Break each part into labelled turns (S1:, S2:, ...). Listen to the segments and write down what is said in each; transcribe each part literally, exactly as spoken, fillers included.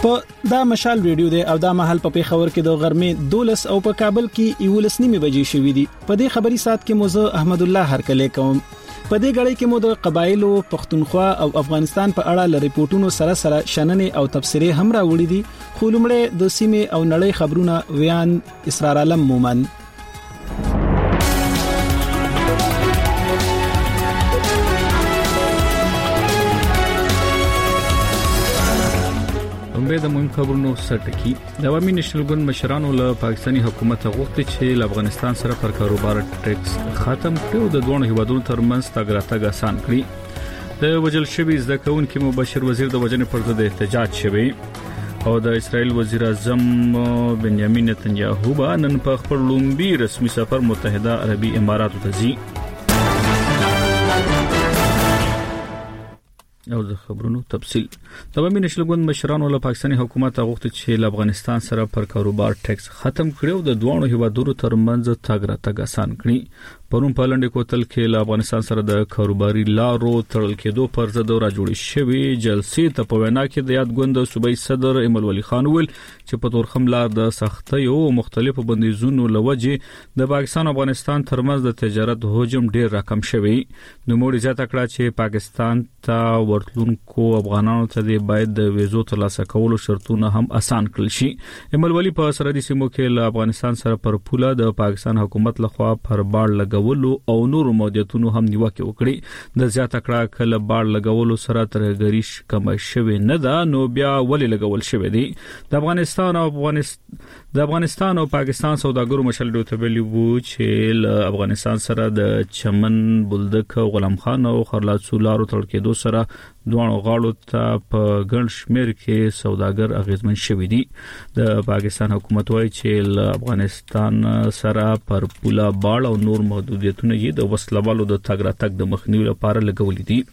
S1: په دا مشال ویډیو دی او دا محل په پیښور کې د غرمې دولس او په کابل کې یولس نیمه بجې شوې دي. په دې خبري سات کې موزه احمد الله هرکلی کوم. په دې غړي کې مو د قبایلو پښتونخوا او افغانستان په اړه ل ریپورتونو سره سره شننې او تبصرې هم راوړي دي. خو لومړی د سیمې او نړۍ خبرونه ویان اسرار عالم مومن.
S2: به د مهم خبرونو سرټکی د عوامي نېشنل ګوند مشرانو له پاکستاني حکومت غوښتي چې له افغانستان سره پر کاروبار ټیکس ختم کړي او د دوه هیوادونو ترمنځ تګ راتګ آسان کړي. د وجل شوی زده کوونکي مبشر وزیر د وجنې پر ضد احتجاج شوی او د اسرائیل وزیر اعظم بنیامین نتنیاهو به نن په خپل لومبي رسمي سفر متحده عربي اماراتو ته ځي. او د خبرونو تفصیل د عوامي نېشنل ګوند مشرانو له پاکستاني حکومت غوښتي چې له افغانستان سره پر کاروبار ټیکس ختم کړي او د دوه هیوادونو ترمنځ تګ راتګ آسان کړي. پرون په لنډ کوتل کې له افغانستان سره د کاروباري لارو تړل کېدو پر ضد راجوړې شوې جلسې ته په وینا کې د یاد ګوند صوبایي صدر ایمل ولی خان ویل چې په تورخم لار د سختۍ او مختلفو بندیزونو لوجې د پاکستان او افغانستان ترمنځ د تجارت حجم ډېر راکم شوی. نو موږ زیاته کړه چې پاکستان ته ورتلونکو افغانانو ته د باید د ویزو ترلاسه کولو شرطونه هم آسان کړل شي. ایمل ولی په سرحدي سیمو کې له افغانستان سره پر پوله د پاکستان حکومت لخوا پر باړ لګولو او نور موجوداتونو هم نیوکه وکړي. د زیاته کړه کله باړ لګولو سره ترګریش کم شوی نه ده نو بیا ولې لګول شوی دی. د افغانستان او افغانستان د افغانستان او پاکستان سوداګرو مشل ډوته ویلي وو چې له افغانستان سره د چمن بلدک غلام خان او خرلات سولارو تړل کېدو سره دوه غاړو ته په ګڼ شمېر کې سوداګر اغیزمن شوي دي. د پاکستان حکومت وايي چې له افغانستان سره پر پوله باړ او نور محدودیتونه یې د وسلوالو د تګ راتګ د مخنیوي لپاره لګولې دي.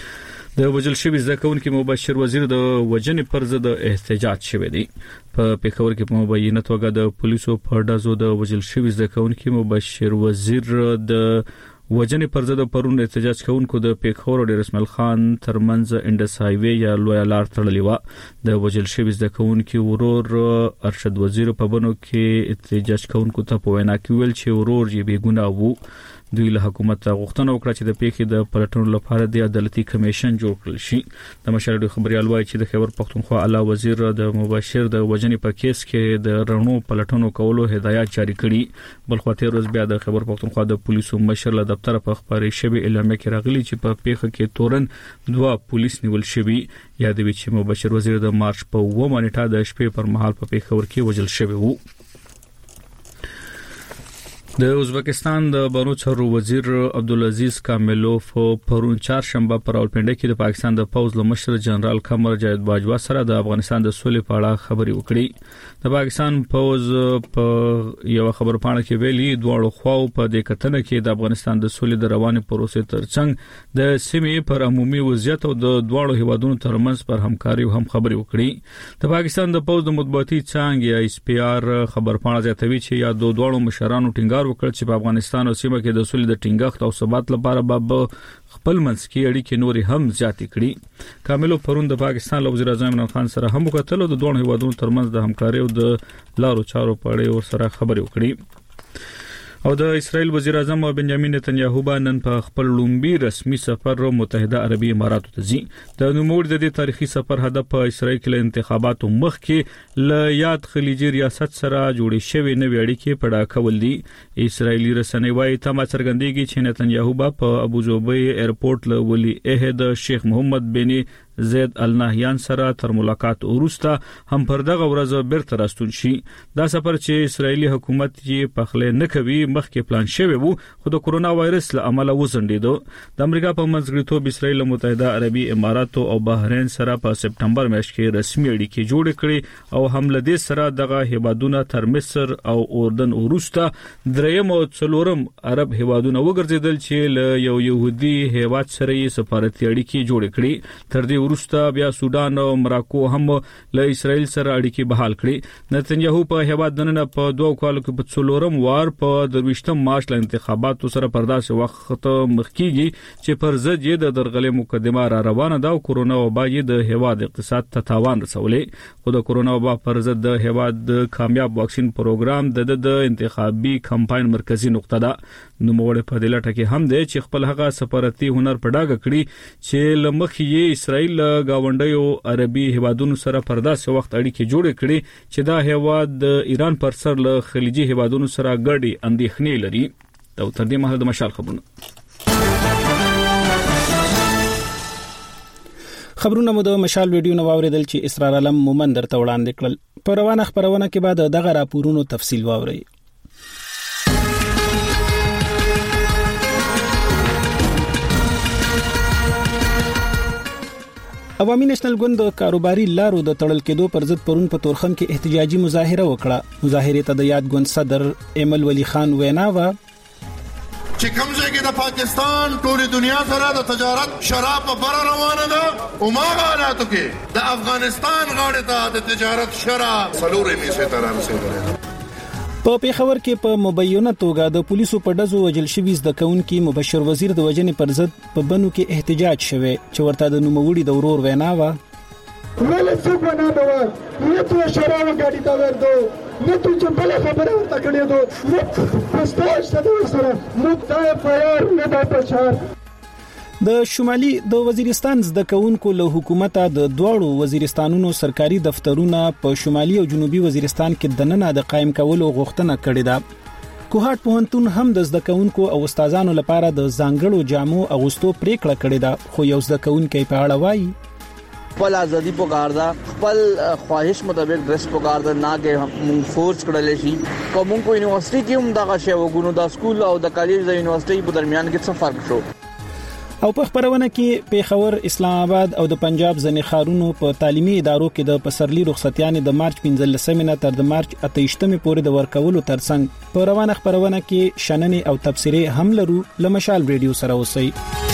S2: د وجل شوی زده کوونکي مبشر وزیر د وجنې پر ضد احتجاج شوی دی. په پیښور کې په مبینه توګه د پولیسو په ډزو د وجل شوی زده کوونکي مبشر وزیر د وجنې پر ضد پرون احتجاج کوونکو د پیښور او ډیر اسماعیل خان ترمنځ انډس هایوي یا لوی لار تړلې و. د وجل شوی زده کوونکي ورور ارشد وزیر په بنو کې احتجاج کوونکو ته په وینا کې ویل چې ورور یې بې ګناه وو. دوی له حکومت غوښتنه وکړه چې د پیښې د پلټنو لپاره د عدالتي کمیشن جوړ کړل شي. د مشر خبريال وایي چې د خیبر پختونخوا اعلی وزیر د مباشر د وجنې په کیس کې د رڼو پلټنو کولو هدایت جاری کړي. بل خو تیر ورځ بیا د خیبر پختونخوا د پولیسو مشر له دفتر په خبري شوی اعلامیه کې راغلي چې په پیښه کې تورن دوه پولیس نیول شوی. یادوي چې مباشر وزیر د مارچ په اوومه نیټه د شپې پر مهال په پیښور کې وژل شوی وو. د ازبکستان د بانوچرو وزیر عبدالعزیز کاملوف پرون چهارشنبه پر راولپنډي کې د پاکستان د پوز لمشر جنرال قمر جاوید باجوا سره د افغانستان د سولې په اړه خبرې وکړي. د پاکستان پوز په یو خبر پاڼه کې ویلي دوه خواو په دې کتنه کې د افغانستان د سولې د روانې پروسې ترڅنګ د سیمې پر عمومي وضعیت او د دوه هیوادونو ترمنځ پر همکاري هم خبرې وکړي. د پاکستان د پوز د مطبوعاتي څانګې یا اس پی آر خبر پاڼه زیاتوي چې یا دوه دوه مشرانو ټینګار وکړ چې په افغانستان او سیمه کې د سولې د ټینګښت او ثبات لپاره به خپل منځ کې اړیکې نورې هم زیاتې کړي. کاملو پرون د پاکستان وزیر اعظم عمران خان سره هم وکتل او د دوه هیوادونو ترمنځ د همکارۍ او د لارو چارو په اړه ورسره خبرې وکړي. او د اسرائیل وزیر اعظم بنیامین نتنیاهو به نن په خپل لومبي رسمي سفر متحده عربي اماراتو ته ځي. د نوموړي د دې تاریخي سفر هدف په اسرائیل کې له انتخاباتو مخکې له یاد خلیجي ریاست سره جوړې شوې نوې اړیکې پیدا کول دي. اسرائیلي رسنۍ وايي تمه څرګندېږي چې نتنیاهو به په ابوظبي ایرپورټ له ولی عهد شیخ محمد بن زید النهیان سره تر ملاقات وروسته هم پر دغه ورځ بیرته راستون شي. دا سفر چې اسرائیلي حکومت یې پخله نه کوي مخکې پلان شوی وو خو د کورونا وایرس له امله وزندیدو. د امریکا په منځګړیتوب اسرائیل متحده عربي اماراتو او بحرین سره په سپټمبر میاشت کې رسمي اړیکې جوړ کړې او هم له دې سره دغه هیوادونه تر مصر او اردن وروسته دریم او څلورم عرب هیوادونه وګرځیدل چې له یو يهودي هیواد سره یې سفارتي اړیکې جوړ کړې. تر دې وروسته بیا سودان او مراکو هم له اسرائیل سره اړیکې بحال کړې. نتنیاهو په هیواد دننه په دوه کالو کې په څلورم وار په درويشتم مارچ له انتخاباتو سره پرداسه وخت مخکیږي چې پر ضد یې د درغلې مقدمه را روانه ده او کورونا وبا یې د هیواد اقتصاد ته تاوان رسولې. خو د کورونا وبا پر ضد د هیواد د کامیاب واکسین پروګرام د د انتخابي کمپاین مرکزی نقطه ده. نو موږ په دې لټه کې هم دی چې خپل هغه سفارتي هنر په ډاګه کړي چې لمخ یې اسرائیل گاونډیو عربي هیوادونو سره پرداسه وخت اړیکې جوړې کړي چې دا هیواد د ایران پر سر له خلیجي هیوادونو سره ګډي اندېښنې لري. دا تر دې مهاله د مشال خبرونه
S1: خبرونه مو د مشال ویډیو نو واوریدل چې اسرار علم مومن درته وړاندې کړل. په روانه خبرونه کې بعد دغه راپورونو تفصیل واوري. عوامي نېشنل ګوند د کاروباري لارو د تړل کېدو پر ضد پرون په تورخم کې احتجاجي مظاهره وکړه. مظاهره ته د یاد ګوند صدر ایمل ولی خان وینا و
S3: چې کومځه کې د پاکستان ټول دنیا سره د تجارت شراب بر روانه ده او ما غواړم چې د افغانستان غاړه ته د تجارت شراب سلورې می سي تران سي غواړي.
S1: په پیښور کې په مبینه توګه د پولیسو په ډزو وجل شوی زده کوونکي مبشر وزیر د وجنې پر ضد په بنو کې احتجاج شوه چې ورته د نوموړي د ورور وینا و
S4: ولې څوک نه دوه نه تو شراب غاډي تا ورته نه تو چې بل خبره ورته کړې دو نه پستاش ته سره نو دا پیار نه دا پچار.
S1: د شمالي د وزیرستان زده کوونکو له حکومت د دوړو وزیرستانونو سرکاري دفترونه په شمالي او جنوبي وزیرستان کې د نن د قائم کولو غوښتنه کړې ده. کوهاټ پوهنتون هم د زده کوونکو او استادانو لپاره د ځانګړو جامو اغوستو پریکړه کړې ده. خو یو زده کوونکی په اړه وایي
S5: خپل ازادي پکار ده، خپل خواهش مطابق ډریس پکار ده، نه کې مونږ فورس کړل شي. کوم کو یونیورسيټي کې هم دغه شی وګونو د سکول او د کالج د یونیورسيټي په درمیان کې څه فرق شو.
S1: او په خبرونه کې پیښور، اسلام آباد او د پنجاب ځنې ښارونو په تعلیمي ادارو کې د پسرلي رخصتیانې د مارچ پنځلسمې نه تر د مارچ اتهشتمې پورې د ورکولو ترڅنګ په روانه خبرونه کې شننې او تبصرې هم لرو. لمشال ریډیو سره اوسئ.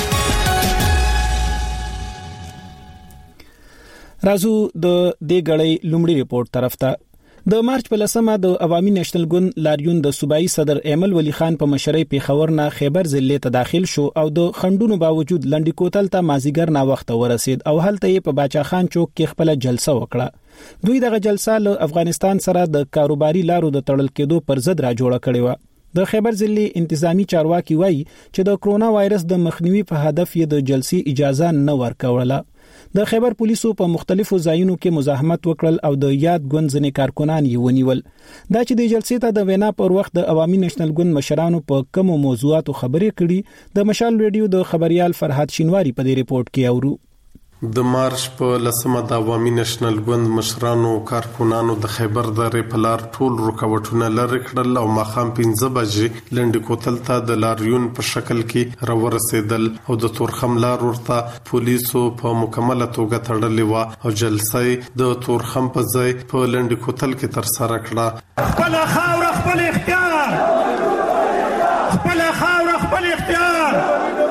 S1: رازو د دې غړې لومړی ریپورت طرف ته. د مارچ په لسمه د عوامي نېشنل ګوند لاریون د صوبایي صدر ایمل ولی خان په مشرۍ پیښور نه خیبر ضلع ته داخل شو او د خندونو باوجود لنډی کوتل ته مازیګر نا وخت ورسید او هلته یې په باچا خان چوک کې خپل جلسه وکړه. دوی دغه جلسه له افغانستان سره د کاروباري لارو د تړل کېدو پر ضد را جوړه کړې و. د خیبر ضلع انتظامی چارواکي وایي چې د کرونا وایرس د مخنیوي په هدف یې د جلسې اجازه نه ورکوله. د خیبر پولیسو په مختلفو ځایونو کې مزاحمت وکړل او د یاد ګوند ځنې کارکونان یې ونیول. دا چې د جلسې ته د وینا پر وخت د عوامي نېشنل ګوند مشرانو په کومو موضوعاتو خبرې کړي د مشال ریډیو د خبريال فرحات شینواری په دې ریپورت کې اورو.
S6: د مارچ په لسمه د عوامي نېشنل ګوند مشرانو کارکونانو د خیبر درې په لار ټول رکاوټونه لرې کړل او ماښام پنځه بجې لنډی کوتل ته د لاریون په شکل کې راورسېدل او د تورخم لار ورته پولیسو په مکمله توګه تړلې و او جلسه د تورخم په ځای په لنډی کوتل کې ترسره کړه.
S4: خپل خاور خپل اختیار، خپل خاور خپل اختیار.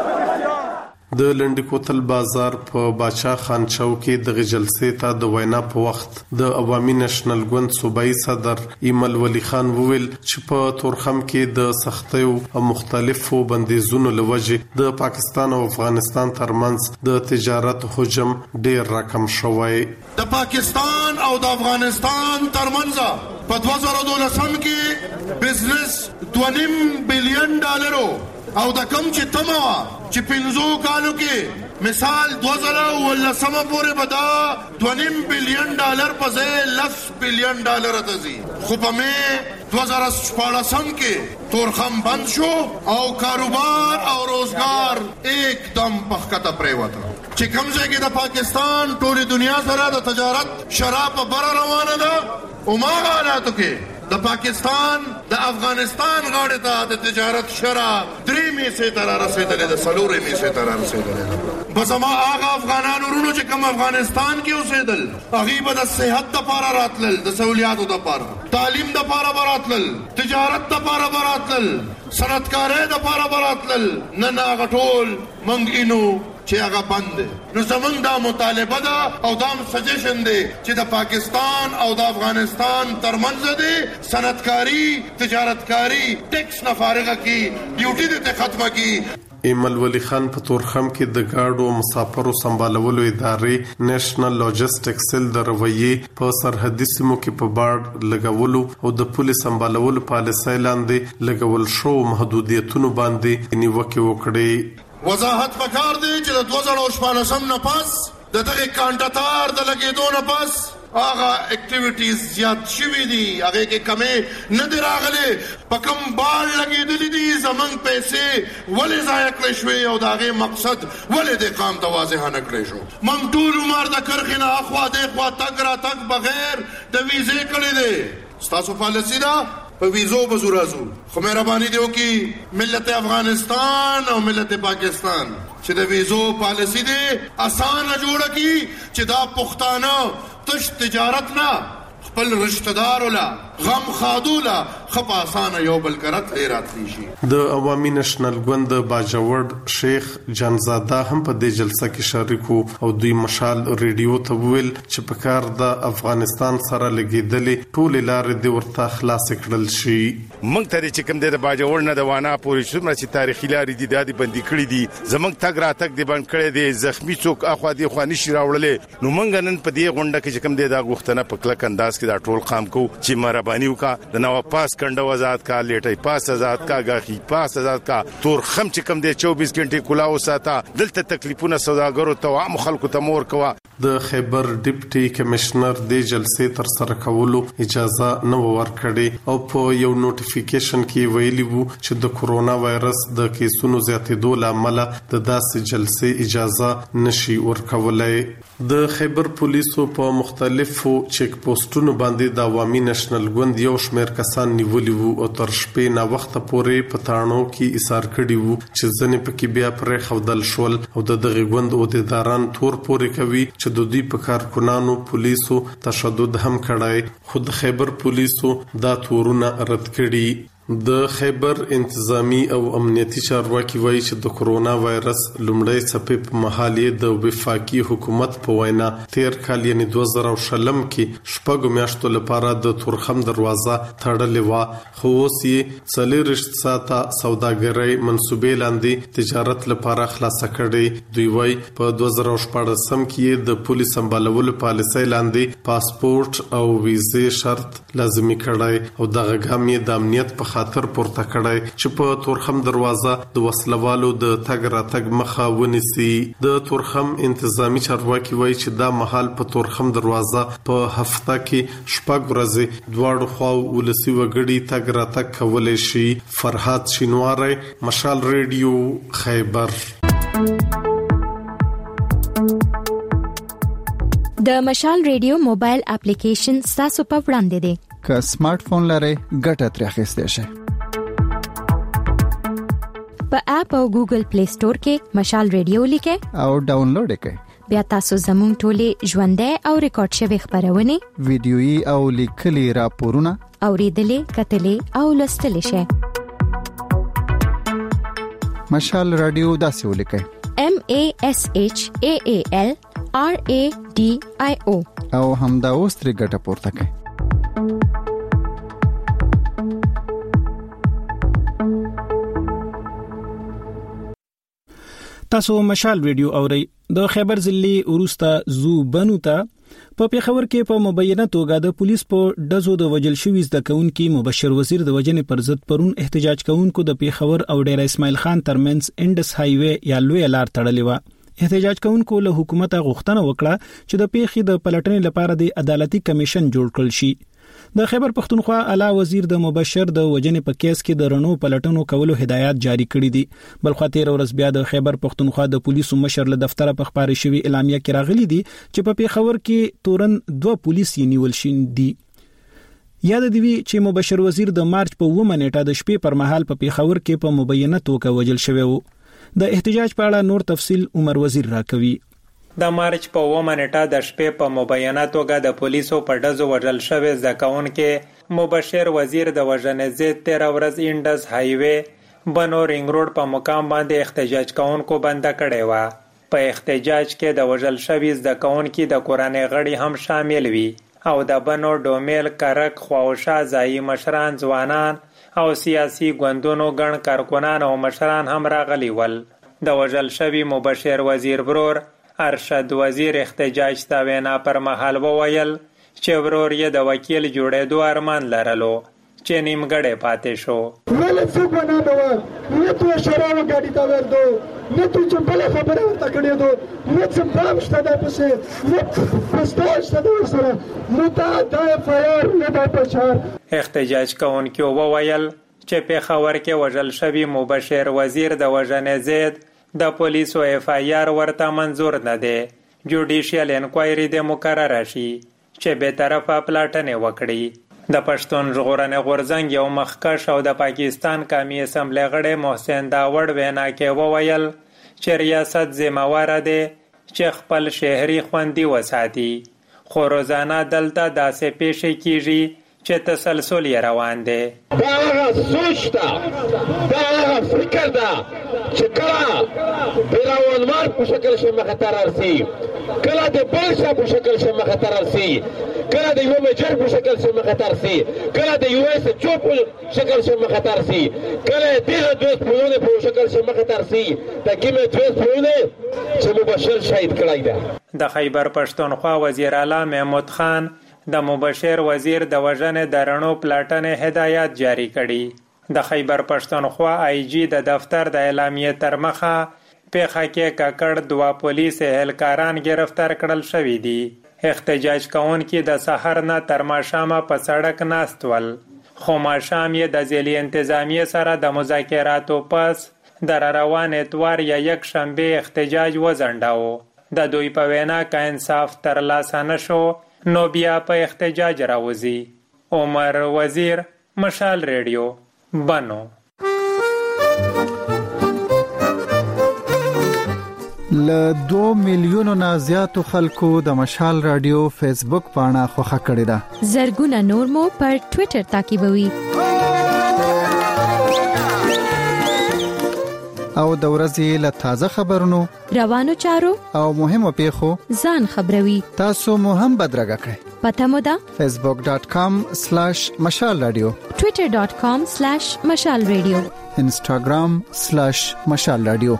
S6: د لنډی کوتل بازار په باچا خان چوک کې د جلسې ته د وینا په وخت د عوامي نېشنل ګوند صوبایي صدر ایمل ولی خان وویل چې په تورخم کې د سختیو او مختلفو بندیزونو لوجې د پاکستان او افغانستان ترمنځ د تجارت حجم ډیر راکم شوی.
S3: د پاکستان او د افغانستان ترمنځ په دوه زره دولسم کې بزنس دوه نیم بلین ډالرو او د کم چې تمه چې پنځو کالو کې مثال دوه زره ولسمه پورې به دا دوه نیم بلین ډالر په ځای لس بلین ډالر ته ځي. خو په مې دوه زره شپاړسم کې تورخم بند شو او کاروبار او روزګار एकदम پخکته پریوته. چې کوم ځای کې د پاکستان ټول دنیا سره د تجارت شراب بر روانه ده او ما غواړم چې د پاکستان د افغانستان غاړه ته د تجارت شراب درې میسه تر رسیدلې د سلورې میسه تر رسیدلې. بس ما هغه افغانانو ورونو چې کوم افغانستان کې اوسېدل هغه به د صحت لپاره راتلل، د سہولیاتو لپاره، تعلیم لپاره راتلل، تجارت لپاره راتلل، صنعتکارۍ لپاره راتلل. نه نه غټول منګینو چې هغه بند دی. نو زمونږ دا مطالبه ده او دا سجیشن دی چې د پاکستان او د افغانستان ترمنځ دی صنعتکاری تجارتکاری ټیکس نه فارغه کی ډیوټي دې ته ختمه کی.
S6: ایمل ولی خان په تورخم کې د گاډو مسافرو سمبالولو ادارې نېشنل لاجستیک سیل د رویې په سرحدي سیمو کې په باډ لګولو او د پولیس سمبالولو پالیسۍ لاندې لګول شو محدودیتونو باندې نیوکه وکړي.
S3: وضاحت پکار دی چې د دوه زره شپاړسم نه پس د دغه کانټاتار د لګېدو نه پس هغه اکټیویټیز زیات شوي دي، هغه کې کمې نه دي راغلي. په کوم بال لګېدلي دي زمونږ پیسې ولې ضایع کړې شوې او د هغې مقصد ولې دې قام ته واضح نه کړی شو. موږ ټول عمر د کرښې نه اخوا دېخوا تګ راتګ بغیر د ویزې کړی دی. ستاسو پالیسي ده په ویزو به زو راځو، خو مهرباني دی وکړي ملت افغانستان او ملت پاکستان چې د ویزو پالیسي دی اسانه جوړه کړي چې دا پښتانه تش تجارت نه خپل رشتہ دار ولا غم خادولا خپ اسانه یو بل کرت راتلی شي.
S6: د عوامي نېشنل ګوند باجوړ شیخ جانزاده هم په دې جلسه کې شریک او دوی مشال ریډیو ته ویل چې په کار د افغانستان سره لګیدلې ټول لارې د ورته خلاص کړل شي.
S7: موږ ته چې کوم د باجوړ نه د وانا پورې څومره چې تاریخي لارې دي د بندي کړې دي، زمونږ تګ راتګ دی بند کړی دی، زخمی څوک اخوا دی خو نشي راوړلې. نو موږ نن په دې غونډه کې چې کوم دی دا غوښتنه په کلک انداز کې دا ټول قام کو چې مهرباني وکړه د نو پاس کنده آزاد کا، لیټي پاس آزاد کا، غاخي پاس آزاد کا، تور خم چې کوم دی چوبیس غنټه کلا وساته. دلته تکلیفونه سوداګرو ته عام خلکو ته مور کوا.
S6: د خیبر ډیپټي کمشنر د جلسې تر سره کولو اجازه نه ورکړي او په یو نوټیفیکیشن کې ویلي وو چې د کورونا وایرس د کیسونو زیاتېدو لامل د داسې جلسې اجازه نشي ورکولای. د خیبر پولیسو په مختلفو چیک پوسټونو باندې د عوامي نېشنل ګوند یو شمېر کسان نیولي وو او تر شپې نا وخت پورې په تاڼو کې ایثار کړي وو چې ځنې پکې بیا پرې خودل شول او د دغه ګوند عہدیداران تور پورې کوي چې د دوی په کارکونانو پولیسو تشدد هم کړای. خود خیبر پولیسو دا تورونه رد کړي. د خیبر انتظامی او امنیتي چارواکي وایي چې د کورونا وایرس لومړی څپې په مهال یې د وفاقي حکومت په وینا تیر کال یعنی دوه زره شلم کې شپږ میاشتو لپاره د تورخم دروازه تړلې وه، خو اوس یې څلېرویشت ساعته سوداګرۍ منصوبې لاندې تجارت لپاره خلاصه کړې. دوی وایي په دوه زره شپاړسم کې یې د پولیس سمبالولو پالیسۍ لاندې پاسپورت او ویزې شرط لازمي کړی او دغه ګام یې د امنیت په خاطر پورته کړی چې په تورخم دروازه د وسلوالو د تګ راتګ مخه ونیسي. د تورخم انتظامی چارواکي وایي چې دا مهال په تورخم دروازه په هفته کې شپږ ورځې دواړو خواو ولسي وګړي تګ راتګ کولی شي. فرهاد شینواری، مشال ریډیو، خیبر.
S8: د مشال ریډیو موبایل اپلیکیشن ستاسو په وړاندې دی.
S9: که سمارټ فون لرئ ګټه ترې اخیستئ شئ.
S8: په اپ او ګوګل پلی سٹور کې مشال ریډیو لیکئ
S9: او ډاونلوډ کړئ.
S8: بیا تاسو زموږ ټولې ژوندۍ او ریکارډ شوی خبرونه،
S9: ویډیويي او لیکلي راپورونه
S8: اوریدلې، کتلې او لوستلې شئ.
S9: مشال رادیو داسې ولیکئ:
S8: M A S H A A L R A D I O
S9: او همدا اوس ترې ګټه پورته کړئ.
S1: تاسو مشال ریډیو اورئ. د خیبر ضلع وروسته زو بنو ته په پیښور کې په مبینه توګه د پولیس په ډزو د وجل شوی زده کوونکي مبشر وزیر د وجنې پر ضد پرون احتجاج کوونکو د پیښور او ډیر اسماعیل خان ترمنځ انډس هایوې یا لوی لار تړلې و. احتجاج کوونکو له حکومت غوښتنه وکړه چې د پیښې د پلټنې لپاره د عدالتي کمیشن جوړ کړل شي. د خیبر پښتونخوا اعلی وزیر د مبشر د وجنې په کیس کې د رڼو پلټنو کولو هدایت جاری کړی دي. بل خو تیر ورځ بیا د خیبر پښتونخوا د پولیسو مشر له دفتر په خبري شوی اعلامیه کې راغلي دي چې په پیښور کې تورن دوه پولیس یې نیول شین دي. یاد دی چې مبشر وزیر د مارچ په اوومه نیټه د شپې پر مهال په پیښور کې په مبینه توګه وجل شوی وو. د احتجاج په اړه نور تفصیل عمر وزیر راکوي.
S10: د مارچ په اوومه نیټه د شپې په مبینه توګه د پولیسو په ډزو وژل شوی زده کوونکي مبشر وزیر د وژنې ضد تیره ورځ انډس هایوې بنو رینګ روډ په مقام باندې احتجاج کوونکو بنده کړی و. په احتجاج کې د وژل شوي زده کوونکي د کورنۍ غړي هم شامل وي او د بنو ډومیل کرک خواوشا ځایي مشران ځوانان او سیاسي ګوندونو ګڼ کارکنان او مشران هم راغلي ول. د وژل شوي مبشر وزیر برور ارشد وزیر احتجاج ته وینا پر مهال وویل چې ورور یې د وکیل جوړېدو ارمان لرلو چې نیمګړی پاتې شو.
S4: ولی څوک به نابوه نه تو شراب ګاډي ته ورځو نه تو چې بله خبره ورته کړې دو نه څه پام شته دی پسې نه پستا شته دی ورسره نو دا دا اف آی آر نه دا پچار.
S10: احتجاج کوونکو وویل چې پېښور کې وژل شوي مبشر وزیر د وژنې ضد د پولیسو اف آی آر ورته منظور نه دی. جوډیشل انکوایري دې مقرره شي چې به طرفه پلاټنې وکړي. د پښتون ژغورنې غورځنګ یو مخکښ او د پاکستان قومي اسمبلی غړی محسن داوړ وینا کې وویل چې ریاست ذمہواره دی چې خپل شهري خوندي وساتي، خو روزانه دلته داسې پیښې کیږي چې تسلسل یې روان دی.
S11: دا هغه سوچ ده، دا هغه فکر ده چې کله بیراونمار په شکل شي مخه رارسي، کله د بل شا په شکل شي مخه رارسي، کله د یو مجر په شکل شي مخه رارسي، کله د یو اس چوپ په شکل شي مخه رارسي، کله د دوست پونه په شکل شي مخه رارسي، د کیمه دوست پونه چې مبشر شهید کړای ده.
S10: د خیبر پښتونخوا وزیر اعلی محمود خان د مبشر وزیر د وژنې د رڼو پلاټنې هدایات جاری کړي. د خیبر پښتونخوا آی جی د دفتر د اعلامیې تر مخه پیښه کې ککړ دوه پولیس اهلکاران گرفتار کړل شوي دي. احتجاج کوونکي د سحر نه تر ماښامه په سړک ناست ول، خو ماښام یې د ضلعي انتظامیې سره د مذاکراتو پس د روان اتوار یا یک شنبه احتجاج وځنډاوه. د دوی په وینا که انصاف ترلاسه نشو نو بیا په احتجاج راوځي. عمر وزیر، مشال ریډیو، بنو.
S9: ل دو میلیونو نه زیاتو خلکو د مشال رادیو فیسبوک پاڼه خوښه کړې ده.
S8: زرګونه نور مو پر ټوئیټر تعقیبوي.
S9: او د ورځې له تازه خبرونو،
S8: روانو چارو
S9: او مهمو پیښو
S8: ځان خبروي.
S9: تاسو مو هم بدرګه کړئ.
S8: پته مو ده
S9: facebook dot com slash mashal radio،
S8: twitter dot com slash mashal radio،
S9: instagram slash mashal radio.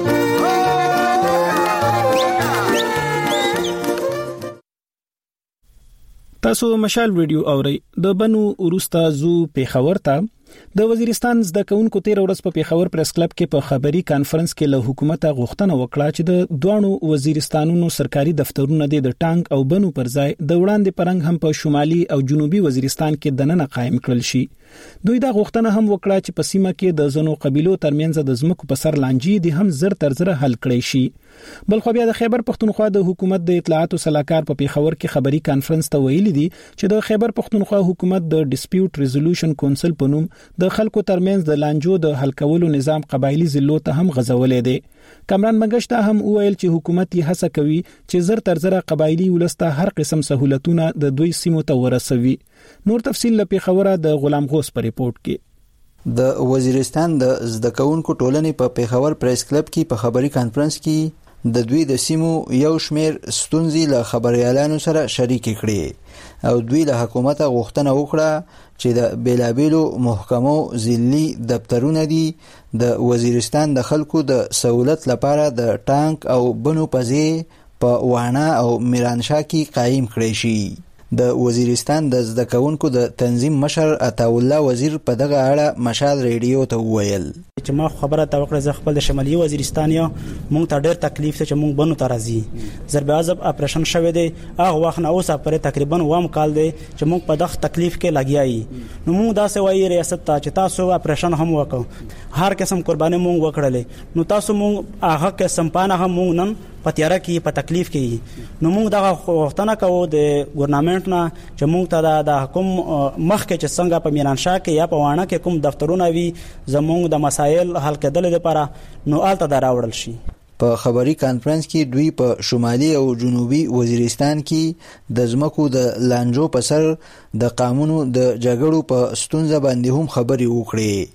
S1: تاسو مشال ویډیو اورئ. د بنو وروسته زو پیښور ته د وزیرستان زده کوونکو تیر ورځ په پیښور پریس کلب کې په خبري کانفرنس کې له حکومت غوښتنه وکړه چې د دوه وزیرستانونو سرکاري دفترونه د ټانک او بنو پر ځای د وړاندې پرنګ هم په شمالي او جنوبي وزیرستان کې دننه قائم کړل شي. دوی دا غوښتنه هم وکړه چې په سیمه کې د زنو قبيلو ترمنځ د ځمکو په سر لانجې دي هم زر تر زر حل کړي شي. بل خو بیا د خیبر پښتونخوا د حکومت د اطلاعات او صلاحکار په پیښور کې خبري کانفرنس ته ویلي دي چې د خیبر پښتونخوا حکومت د ډیسپیوټ ریزولوشن کونسل په نوم د خلکو ترمنځ د لانجو د حل کولو نظام قبایلی ضلعو ته هم غځولې دي. کامران منګشت هم وویل چې حکومت یې هڅه کوي چې زر تر زر قبایلی ولسته هر قسم سہولتونه د دوی سیمو ته ورسوي. نور تفصیل له پیښوره د غلام غوث په ریپورت کې.
S12: د وزیرستان د زده کوونکو ټولنې په پیښور پریس کلب کې په خبري کانفرنس کې د دوی د سیمو یو شمیر ستونزې له خبريالانو سره شریک کړي او دوی له حکومت غوښتنه وکړه چې د بیلابیلو محکمو ضلعي دفترونه دي د وزیرستان د خلکو د سہولت لپاره د ټانک او بنو پځې په وانا او میرانشاه کې قائم کړي شي. د وزیرستان د زده کوونکو د تنظیم مشر عطا الله وزیر په دغه اړه مشال ریډیو ته وویل
S13: چې ما خبره تا وکړه ز خپل د شمالي وزیرستان یو مونږ ته ډېر تکلیف ته چې مونږ بنو ته راځي. ضرب عذاب اپریشن شوه دی هغه وخت نه اوسه پر تقریبا وام کال دی چې مونږ په دغه تکلیف کې لګیایي. نو مونږ داسې وایي ریاست ته چې تاسو اپریشن هم وکړو، هر قسم قرباني مونږ وکړلې، نو تاسو مونږ هغه قسم پانه هم مونږ نن په تیاره کې په تکلیف کې. نو مونږ دغه غوښتنه کوو د ګورنمنت نه چې مونږ ته د حکوم مخکې چې څنګه په میرانشاه کې یا په وانا کې کوم دفترونه وي زمونږ د مسایل حل کېدل لپاره نو آلته دا راوړل شي.
S12: په خبري کانفرنس کې دوی په شمالي او جنوبي وزیرستان کې د ځمکو د لانجو په سر د قانونو د جګړو په ستونزه باندې هم خبري وکړي.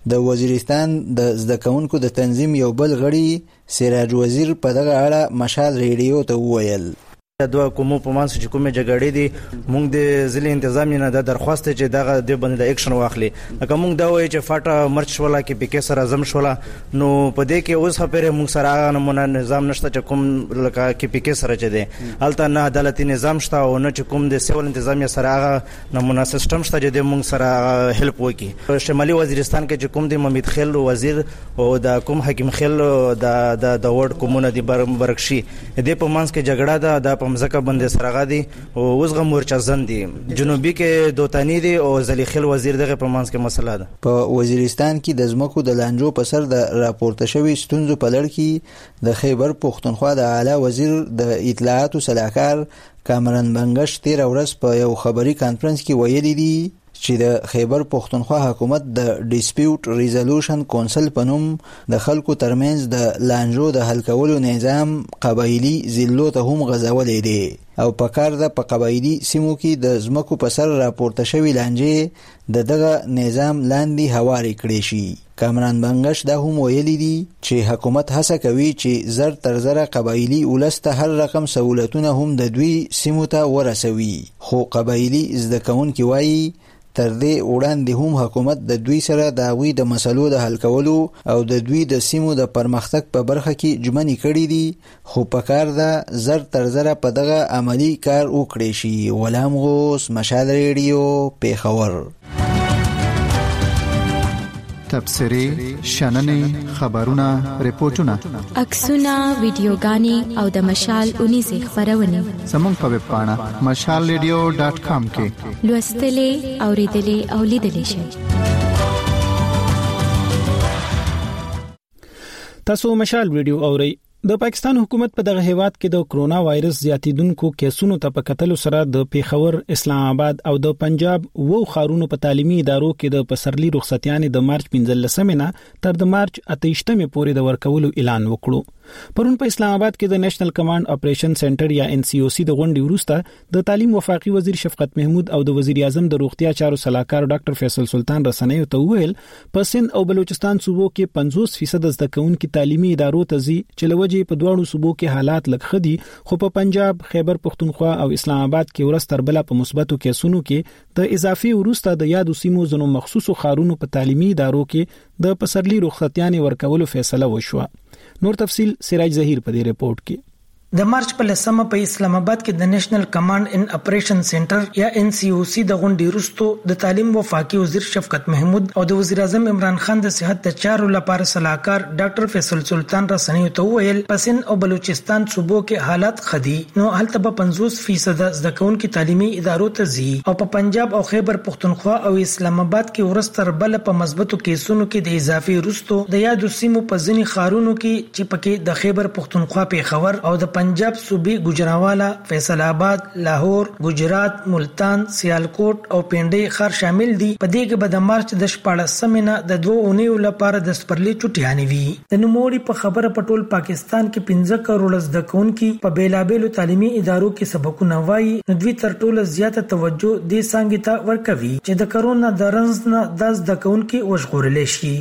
S12: د وزیرستان د زده کوونکو د تنظیم یو بل غړي سراج وزیر په دغه اړه مشال ریډیو ته وویل
S14: دوه کومو په مانس چې کومه جګړې دي مونږ د ضلع انتظامیه نه د درخواست چې دغه د باندې د اکشن واخلي لکه مونږ دا وایي چې فاټه مرچ ولا کې پکې سره زم شولا نو په دې کې اوس خبره مونږ سره هغه نمونه نظام نشته چې کوم لکه کې پکې سره چي دي الته نه عدالتي نظام شته او نه چې کوم د سیول انتظامیه سره هغه نمونه سیستم شته چې مونږ سره هیلپ وکړي شمالي وزیرستان کې چې کوم د محمد خیل وزیر او د کوم حکیم خیل د د د وړ کومونه دی برکشي دې په مانس کې جګړه ده د مزکه بند سرغه دي او وزغه مورچه زند دي جنوبي کې دوتانی دي او زلیخیل وزیر دغه په مانس کې مسله ده
S12: په وزیرستان کې د زمکو د لانجو په سر د راپورته شوی ستونزو په لړ کې د خیبر پښتونخوا د اعلی وزیر د اطلاعات او سلاکار کامران بنگش تیر ورځ په یو خبري کانفرنس کې ویلي دي چې د خیبر پښتونخوا حکومت د ډیسپیوټ ریزولوشن کونسل په نوم د خلکو ترمنځ د لانجو د حل کولو نظام قبایلی ضلعو ته هم غځولې دي او په کار د په قبایلی سیمو کې د زمکو په سر راپورته شوی لانجې د دغه نظام لاندې هواري کړي شي کامران بنگش دا هم ویلي دي چې حکومت هڅه کوي چې زر تر زر قبایلی ولسته هر رقم سہولتونه هم د دوی سیمو ته ورسوي خو قبایلی زده کوونکي وایي تر دې وړاندې هم حکومت د دوی سره د هغوی د مسلو د حل کولو او د دوی د سیمو د پرمختګ په برخه کې ژمنې کړې دي خو په کار ده زر تر زره په دغه عملی کار وکړي شي غلام غوث مشال ریډیو پیښور
S9: تبصري شننې خبرونه ریپورتونه
S8: عکسونه ویډیوګانې او د مشال اونې زی خبرونه
S9: زموږ په ویب پاڼه مشال ریډیو ډاټ کام کې
S8: لوستلې اوریدلې او لیدلې شئ.
S1: تاسو مشال ویډیو اورئ. د پاکستان حکومت په دغه هیواد کې د کرونا وایرس زیاتیدونکو کیسونو ته په کتلو سره د پیښور، اسلام آباد او د پنجاب وو خارونو په تعلیمي ادارو کې د پسرلي رخصتیانې د مارچ پنځلسمې نه تر د مارچ اتهشتمې پورې د ورکولو اعلان وکړو. پرون په اسلام آباد کې د نېشنل کمانډ اپریشن سنټر یا ان سی او سی د غونډې وروسته د تعلیم وفاقي وزیر شفقت محمود او د وزیر اعظم د روغتیا چارو صلاحکار ډاکټر فیصل سلطان رسنیو ته وویل په سند او بلوچستان صوبو کې پنځوس فیصد زده کوونکي تعلیمي ادارو ته ځي چې لوجه په دوه صوبو کې حالات لږ خدي خو په پنجاب، خیبر پښتونخوا او اسلام آباد کې ورستر بل په مثبتو کیسونو کې د اضافي وروسته د یادو سیمو زنو مخصوصو خارونو په تعلیمي ادارو کې د پسرلي رخصتیانې ورکولو فیصله وشوه. نور تفصيل سراج ظهیر په دې رپورت کې.
S15: د مارچ په لسمه په اسلام آباد کې د نېشنل کمانډ ان اپریشن سنټر یا ان سی او سی د غونډې وروسته د تعلیم وفاقي وزیر شفقت محمود او د وزیر اعظم عمران خان د صحت د چارو لپاره صلاحکار ډاکټر فیصل سلطان رسنیو ته وویل پسند او بلوچستان صوبو کې حالات خدي نو هلته به پنځوس فیصد زده کوونکي تعلیمي ادارو ته ځي او په پنجاب او خیبر پښتونخوا او اسلام آباد کې ورستر بل په مثبتو کیسونو کې د اضافي وروسته د یادو سیمو په ځینی خارونو کې چې پکې د خیبر پښتونخوا پیښور او د پنجاب صوبې ګجراوالا، فیصل آباد، لاهور، گجرات، ملتان، سیالکوټ او پنډۍ خار شامل دي. په دې کې به د مارچ د شپاړسمې نه د دوه اونیو لپاره د سپرلي چټیانې وي. د نوموړي په خبره په ټول پاکستان کې پنځه کروڑ زده کوونکي په بیلابېلو تعلیمي ادارو کې سبقونه وایي نو دوی تر ټولو زیاته توجه دې څانګې ته ورکوي چې د کرونا د رنځ نه د زده کوونکي وژغورل شي.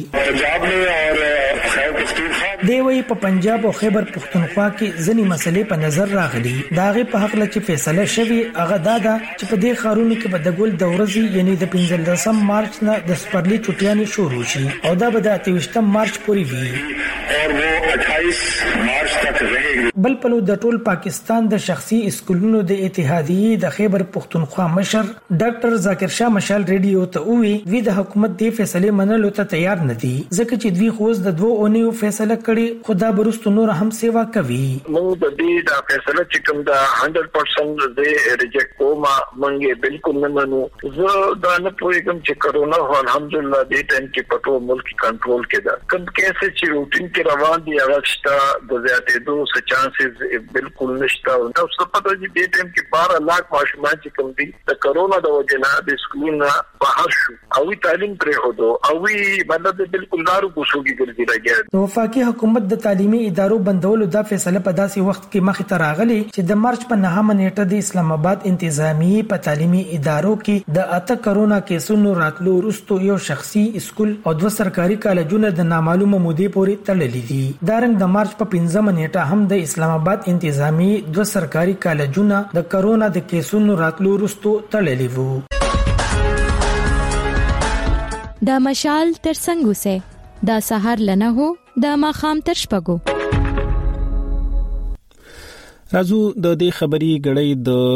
S15: دی وی په پنجاب او خیبر پښتونخوا کې ځینې مسلې په نظر راغلي. دا غي په حق لچ فیصله شوی هغه دادا چې په دې خارونو کې به د ګل د ورځې یعنی د پنځلسم مارچ نه د سپرلي چټیانې شروع شي او دا به د اتهشتم مارچ پورې وي او وہ اٹھائیس مارچ تک رہے گی. بل پلو د ټول پاکستان د شخصي اسکولونو د اتحادیې د خیبر پښتونخوا مشر ډاکټر ذاکر شاه مشال ریډیو ته وی وی د حکومت د فیصله منلو ته تیار نه دي ځکه چې دوی خو د دوه اونیو فیصله کړي خدا برستو نور هم سیوا کوي.
S16: موږ د دې د فیصله چې کوم دا هندرد پرسنټ د ریجیکټ کوما موږ بالکل نه منو. زه دا نه پوهیږم چې کرونا هو الحمدلله دې ټیم کې په ټول ملک کنټرول کې ده. کوم کیسه چې روټین کې روان دي هغه شته د زیاتېدو څه چانسز بالکل نشته. نو څه پته چې دې ټیم کې بارہ لاکھ ماشومان چې کوم دي د کرونا د وجې نه د سکولونو بهر شو او تعلیم پرې هودو او وی مطلب بالکل دارو کوشوږي ګرځي راګي.
S15: د وفاقي حکومت د تعلیمي ادارو بندولو د فیصله په داسې وخت کې مخې ته راغلي چې د مارچ په نهمه نیټه د اسلام آباد انتظامی په تعلیمي ادارو کې د اته کرونا کیسونو راتلو وروسته یو شخصي اسکول او دوه سرکاري کالجونه د نامعلومه مودې پورې تړلي دي. دارنګ د مارچ په پنځمه نیټه هم د اسلام آباد انتظامی دوه سرکاري کالجونه د کرونا د کیسونو راتلو وروسته تړلي وو.
S8: د مشال تر څنګه سه د سحر لنه هو د ماخام تر شپګو.
S1: راځو د دې خبري غړې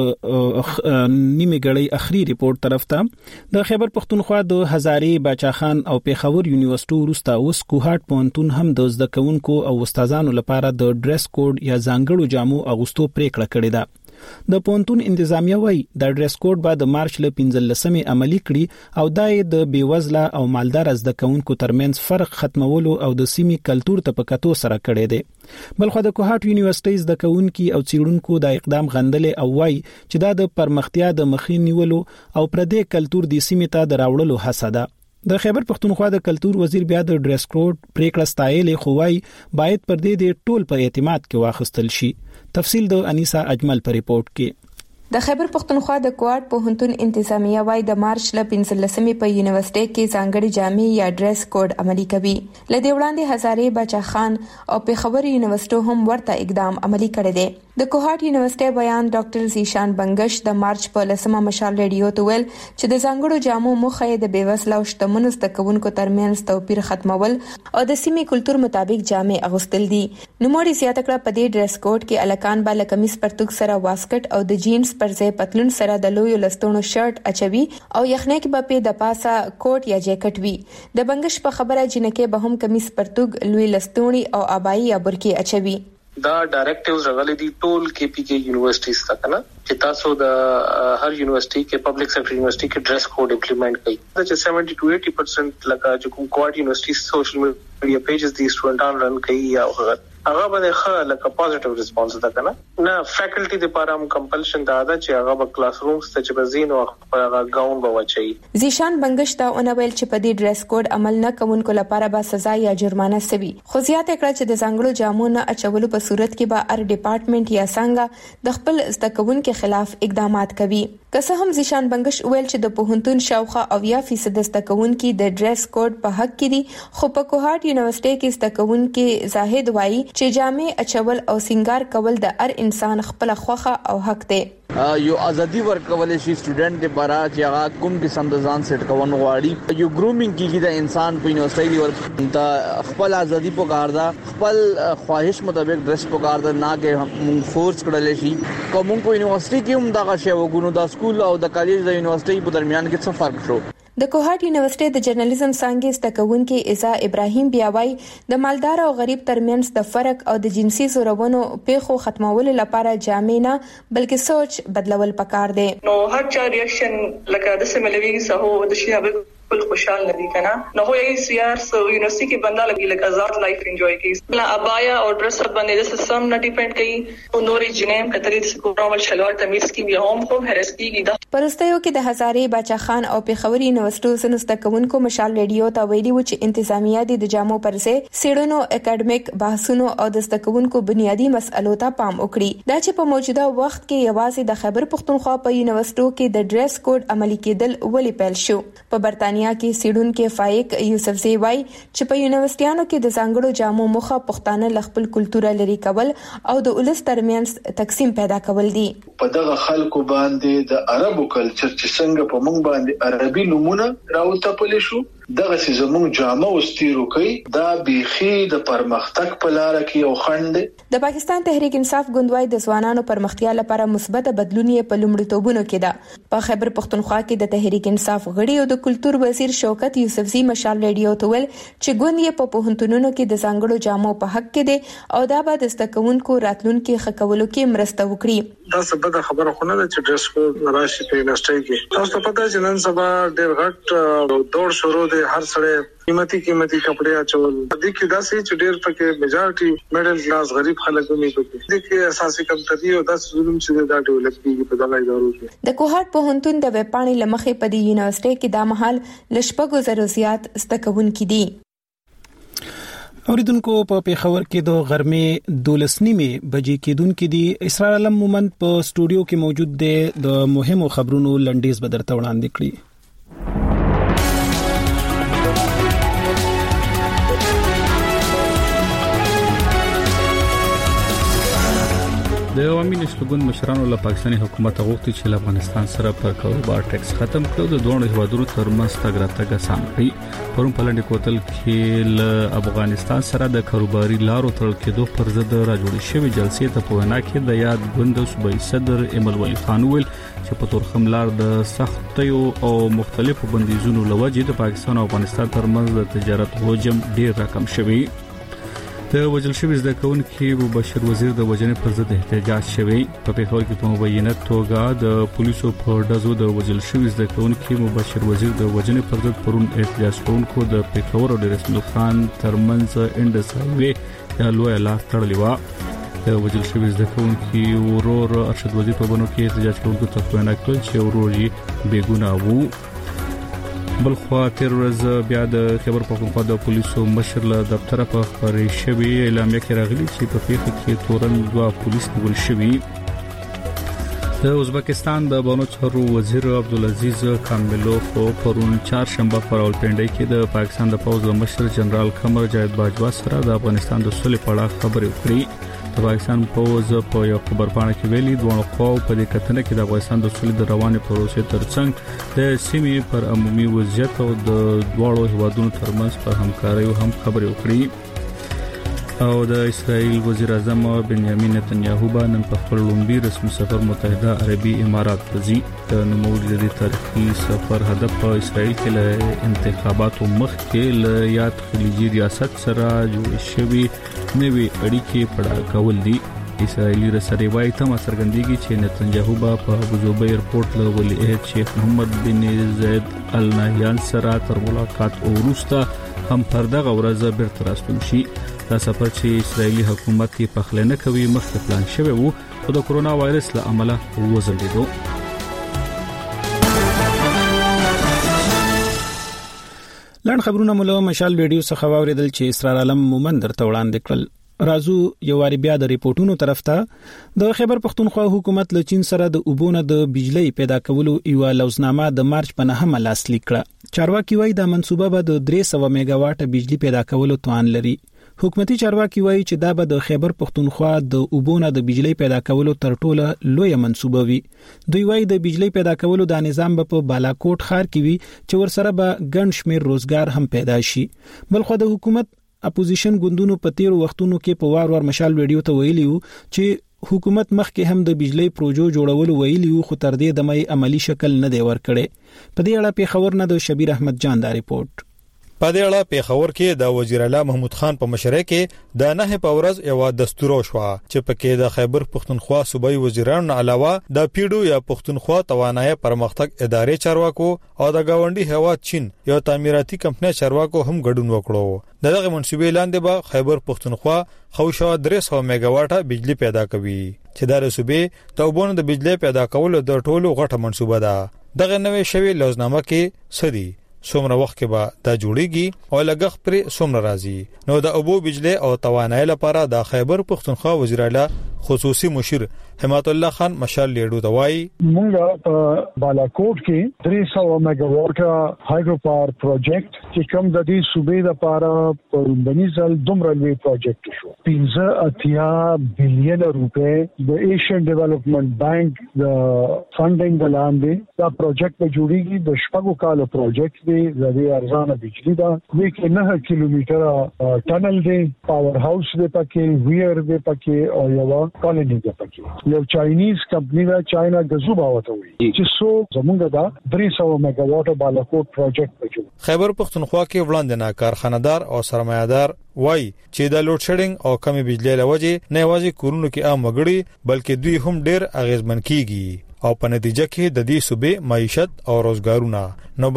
S1: د نیمه غړې اخري ریپورت طرف ته. د خیبر پختونخوا د هزارې باچاخان او پیښور یونیورسيټي ورسته اوس کوهات پونتون هم د زده کوونکو او استادانو لپاره د ډریس کوډ یا ځانګړو جامو اغوستو پریکړه کړې ده. د پونتون انتظامیه وای د ډریس کوډ بعد د مارچ ل پنځلسمې عملی کړي او دای د بیوزله او مالدار زده کوونکو ترمنځ فرق ختمولو او د سیمې کلچر ته پکاتو سره کړي دي. بلخو د کوهات یونیورسيټي زده کوونکو او څیړونکو د اقدام غندلې او وای چې دا د پرمختیا د مخې نیولو او پردې کلچر د سیمې ته دراوړلو هڅه ده. د خیبر پختونخوا د کلچر وزیر بیا د ډریس کوډ پریکړه ستایلې خو وای باید پر دې د ټول په اعتماد کې واخستل شي. تفصیل د انیسا اجمل په ریپورت کې.
S17: د خیبر پختونخوا د کوهات پوهنتون انتظامیه وای د مارچ ل پنځلسمې په یونیورسيټي کې ځانګړي جامې یا ډریس کوډ عملی کوي. لدې وړاندې هزارې باچاخان او پیښور یونیورسيټي هم ورته اقدام عملی کړی دی. د کوهات یونیورسيټي بیان ډاکټر زیشان بنگش د مارچ په لسمه مشال ریډیو ته ویل چې د ځانګړو جامو مخه د بیوسله او شتمنو زده کوونکو ترمنځ توپیر ختمول او د سیمې کلچر مطابق جامې اغوستل دي. نوموړي زیاته کړه په دې ډریس کوډ کې الکان با لکمیس پرتګ سره واسکټ او د جینز پر ځای پتلون سره د لویو لستونو شرټ اچوي او یخنۍ کې به په د پاسه کوټ یا جیکټ وي. د بنگش په خبره جنکه به هم کمیس پرتګ لوی لستونی او ابای یا برکی اچوي.
S18: دا ډایرکټیوز راغلي دي ټول کې پی کې یونیورسيټیز ته کنه چې تاسو د هر یونیورسيټي کې پبلک سیکټر یونیورسيټي کې ډریس کوډ امپلیمنٹ کړئ. دا چې سیونټي ټو ایټي پرسنټ لکه چې کوم کوهات یونیورسيټي سوشل میډیا پیجز دي سټوډنټان رن کوي یا هغه هغه به ښه لکه پوزټیو ریسپانس ده کنه. نه فیکلټي د لپاره هم کمپلشن دا ده چې هغه په کلاس رومز ته چې بزین او هغه گاون به وچی.
S17: زیشان بنگش دا اونویل چې په دې ډریس کوډ عمل نه کوونکو لپاره به سزا یا جرمانه سوي. خو زیاته کړه چې د ځانګړو جامو نه اچولو په صورت کې به هر ډپارټمنټ یا څنګه د خپل زده کوونکو خلاف اقدامات کوي. که څه هم زیشان بنگش ویل چې د پوهنتون شاوخه اویا فیصد زده کوونکو د ډریس کوډ په حق کې دي، خو په کوهات یونیورسيټي کې زده کوونکو زاهد وایي چې جامې اچول او سنگار کول د هر انسان خپل خوخه او حق دی.
S5: یو ازادي ورکول شي سټوډنټ لپاره چې هغه کوم قسم د ځان سیټ کوون غواړي. یو ګرومینګ کیږي د انسان په یونیورسيټي لیول د خپل ازادي په کار دا خپل خواهش مطابق ډریس په کار دا نه کې مونږ فورس کړل شي. کوم په یونیورسيټي کې هم دا شی وګونو د سکول او د کالج د یونیورسيټي په درمیان کې څه فرق شو.
S17: د کوهات یونیورسيټي د جرنالیزم څانګې زده کوونکي ایزا ابراهیم بیاوي د مالدار او غریب ترمنځ د فرق او د جنسي زورونو پیښو ختمولو لپاره جامې نه بلکې سوچ بدلول پکار دي.
S19: نو هر چا ریاکشن لکه د سیملوي سهو د شیابه بل خوشحال ندی کنه. نو هو یې سیار سو یونیورسيټي کې بندا لګي لکه آزاد لایف انجوای کوي. بلا ابایا او ډریس اپ باندې د سم نه ډیپند کوي او نورې جنیم کتري د کومل شلوار تمیز کی بیا هم خو هرس کیږي.
S17: پرستیو کې د هزارې باچاخان او پیښور یونیورسيټي سنسته کوونکو مشال ریډیو ته ویلي و چې انتظامیه د جامو پرځه سیړونو اکیډمیک بحثونو او د ستکونکو بنیادی مسئلو ته پام وکړي. دا چې په موجوده وخت کې یوازې د خیبر پختونخوا په یونیورسيټو کې د ډریس کوډ عملی کېدل ولې پیل شو. په برتانیا کې سیډونکو فایق یوسف زیوای چې په یونیورسيټیانو کې د ځانګړو جامو مخه پښتانه لخپل کلچر لري کول او د ولس ترمنځ تقسیم پیدا کول دي.
S20: په دغه خلکو باندې د عربو کلچر چې څنګه په موږ باندې عربي نمونه راوتپل شو دغه چې زموږ جامه واستیرو کوي دا بيخي د پرمختګ په لار کې یو خنډ.
S17: د پاکستان تحریک انصاف ګوندوای د ځوانانو پرمختیا لپاره مثبت بدلون یې په لومړیتوبونو کې ده. په خیبر پختونخوا کې د تحریک انصاف غړي او د کلچر وزیر شوکت یوسفزي مشال ریډیو ته ویل چې ګوند یې په پوهنتونونو کې د ځانګړو جامو په حق کې دي او دا به د ستکونکو راتلونکو خکولو کې مرسته وکړي.
S21: دا څه بده خبره خو نه ده چې ډریس کوډ راشي په یونیورسيټي کې. تاسو په پته چې نن سبا ډېر غټ دور شروع د هر سړی قیمتي قیمتي کپڑے اچول د کې داسې چې ډېر پکې میجارټي میډل کلاس غریب خلک هم پکې د کې اساسي کمتري او داس ظلم چې دا ډیولپ کیږي په دغه ادارو کې.
S17: د کوهاټ پوهنتون د وپاڼې لمخې په دې یونیورسيټي کې د مهال لشپږو زرو زیات زدهکوونکي دي.
S1: اوریدونکو په پیښور کې د غرمې دولس نیمه بجې کېدونکې دي. اسرار علم مومند په سټوډیو کې موجود دی. د مهمو خبرونو لنډیز بدرته وړاندې کړي.
S2: د عوامي نسل ګوند مشرانو له پاکستاني حکومت غوښتي چې له افغانستان سره پر کاروبار ټیکس ختم کړي. د دوه هیوادونو ترمنځ تګ راتګ آسان کړي. پرون په لنډ کوتل کې له افغانستان سره د کاروباري لارو تړل کېدو پر ضد راجوړې شوې جلسې ته په وینا کې د یاد ګوند صوبایي صدر ایمل ولی خان ویل چې په تورخم لار د سختیو او مختلفو بندیزونو لوجې د پاکستان او افغانستان ترمنځ د تجارت حجم ډیر راکم شوی. د وجل شوی زده کوونکي مبشر وزیر د وجنې پر ضد احتجاج شوی. په پیښور کې په مبینه توګه د پولیسو په ډزو د وجل شوی زده کوونکي مبشر وزیر د وجنې پر ضد پرون احتجاج کوونکو د پیښور او د رسول خان ترمنځ انډس هایوي یا لوی لار تړلې و. د وجل شوی زده کوونکي ورور ارشد وزیر په بنو کې احتجاج کوونکو ته وینا کړل چې ورور یې بیګناه وو. بلخوا تیر ورځ بیا د خیبر پختونخوا د پولیسو مشر له دفتر په خبرې شوی اعلامیه کې راغلی چې په پیښه کې تورن دوه پولیس نیول شوي. د ازبکستان د بانو چارو وزیر عبدالعزیز کاملوف پرون چهارشنبه په راولپنډي کې د پاکستان د پوځ مشر جنرال قمر جاوید باجوا سره د افغانستان د صلح په اړه خبرې وکړې. د پاکستان پوځ په یو خبرپاڼه کې ویلي دوه خواو په دې کتنه کې د افغانستان د صلح د روانې پروسې ترڅنګ د سیمې پر عمومي وضعیت او د دواړو هیوادونو ترمنځ پر همکارۍ هم خبرې وکړي. او د اسرائیل وزیر اعظم بنیامین نتنیاهو به نن په خپل لومړي رسمي سفر متحده عربي امارات ته ځي. د نوموړي د تاریخي سفر هدف په اسرائیل کې له انتخاباتو مخکې له یاد خلیجي ریاست سره جوړ شوی نوې اړیکې پړه کول دي. اسرائیلی رسنۍ وايي تمه څرګندېږي چې نتنیاهو به په ابوظبي ایرپورټ له ولی عهد شیخ محمد بن زاید ال نهیان سره تر ملاقات وروسته هم پر دغه ورځ بیرته راستون شي. دا سفر چې اسرائیلی حکومت یې پخلنه کوي مخکې پلان شوی وو خو د کرونا وایرس له امله وځنډېدو.
S1: لاند خبرونه مولو مشال ویډیو څخه واوریدل چې اسرار علم مومند درته وړاندې کړل. رازو یو واری بیا د ریپورتونو طرف ته د خیبر پختونخوا حکومت له چین سره د اوبونه د بجلی پیدا کولو یو لوزنامه د مارچ په نهمه لاسلیک کړه. چارواکي وایي دا منصوبه به د درې سوه میگا واټ بجلی پیدا کولو توان لري. حکومتي چارواکي وایي چې دا به د خیبر پختونخوا د اوبونه د بجلی پیدا کولو تر ټوله لوی منصوبه وي. دوی وایي د بجلی پیدا کولو د نظام په بالاکوټ ښار کې وي چې ورسره به ګڼ شمېر روزګار هم پیدا شي. بلخو د حکومت اپوزیشن ګوندونو په تیر وختونو کې په وار وار مشال ویډیو ته ویلي وو چې حکومت مخکې هم د بجلی پروژو جوړولو ویلي وو خو تر دې دمه عملی شکل نه دی ورکړی. په دې اړه پیښور نه د شبیر احمد جان دا ریپورت.
S22: په دې اړه پیښور کې د وزیر اعلی محمود خان په مشرۍ کې د نه په ورځ یو دستور شو چې پکې د خیبر پختونخوا صوبایي وزیرانو علاوه د پیډو یا پختونخوا توانایي پرمختګ ادارې چارواکو او د گاونډي هیواد چین یو تعمیراتي کمپنۍ چارواکو هم ګډون وکړو. دغه منصوبې لاندې به خیبر پختونخوا خوشا درې سوه میگا واټه بجلی پیدا کوي چې د صوبې د اوبونو د بجلی پیدا کولو د ټولو غټه منصوبه ده. دغه نوې شوی لوزنامه کې سدي څومره وخت کې به دا جوړیږي او لګښت پر څومره راځي. نو د اوبو بجلی او توانایي لپاره د خیبر پختونخوا وزیر اعلی خصوصي مشیر حمایت الله خان مشال لیډو دوای
S23: مونږه په بالاکوټ کې درې سوه میگا واټ هایدرو پاور پروجیکټ چې کوم د دې صوبې لپاره په لومړني ځل دومره لوی پروجیکټ شو. پنځه اتیا بلین روپۍ د ایشین ډیولپمنٹ بانک د فندینګ د لاندې دا پروجیکټ به جوړیږي. د شپږو کالو پروجیکټ دی د دې ارزانه بجلی ده. د کې نه کیلومتره ټنل دی، پاور هاوس دی پکې، ویر دی پکې او یو کالونی دی پکې. یو چاینیز کمپنی دا چاینا غزوبا وته وي چې سو زمونږ دا درې سوه میگا واټ بالاکوټ پروجیکټ پجو.
S22: خیبر پختونخوا کې وړاندې کارخانه‌دار او سرمایه‌دار وای چې د لوډ شیډینګ او کمی بجلی لوجه نه واځي کورونو کې عام وګړي بلکې دوی هم ډیر اغیزمن کیږي او په نتیجه کې د دې صوبې معیشت او روزګارونه. نو باید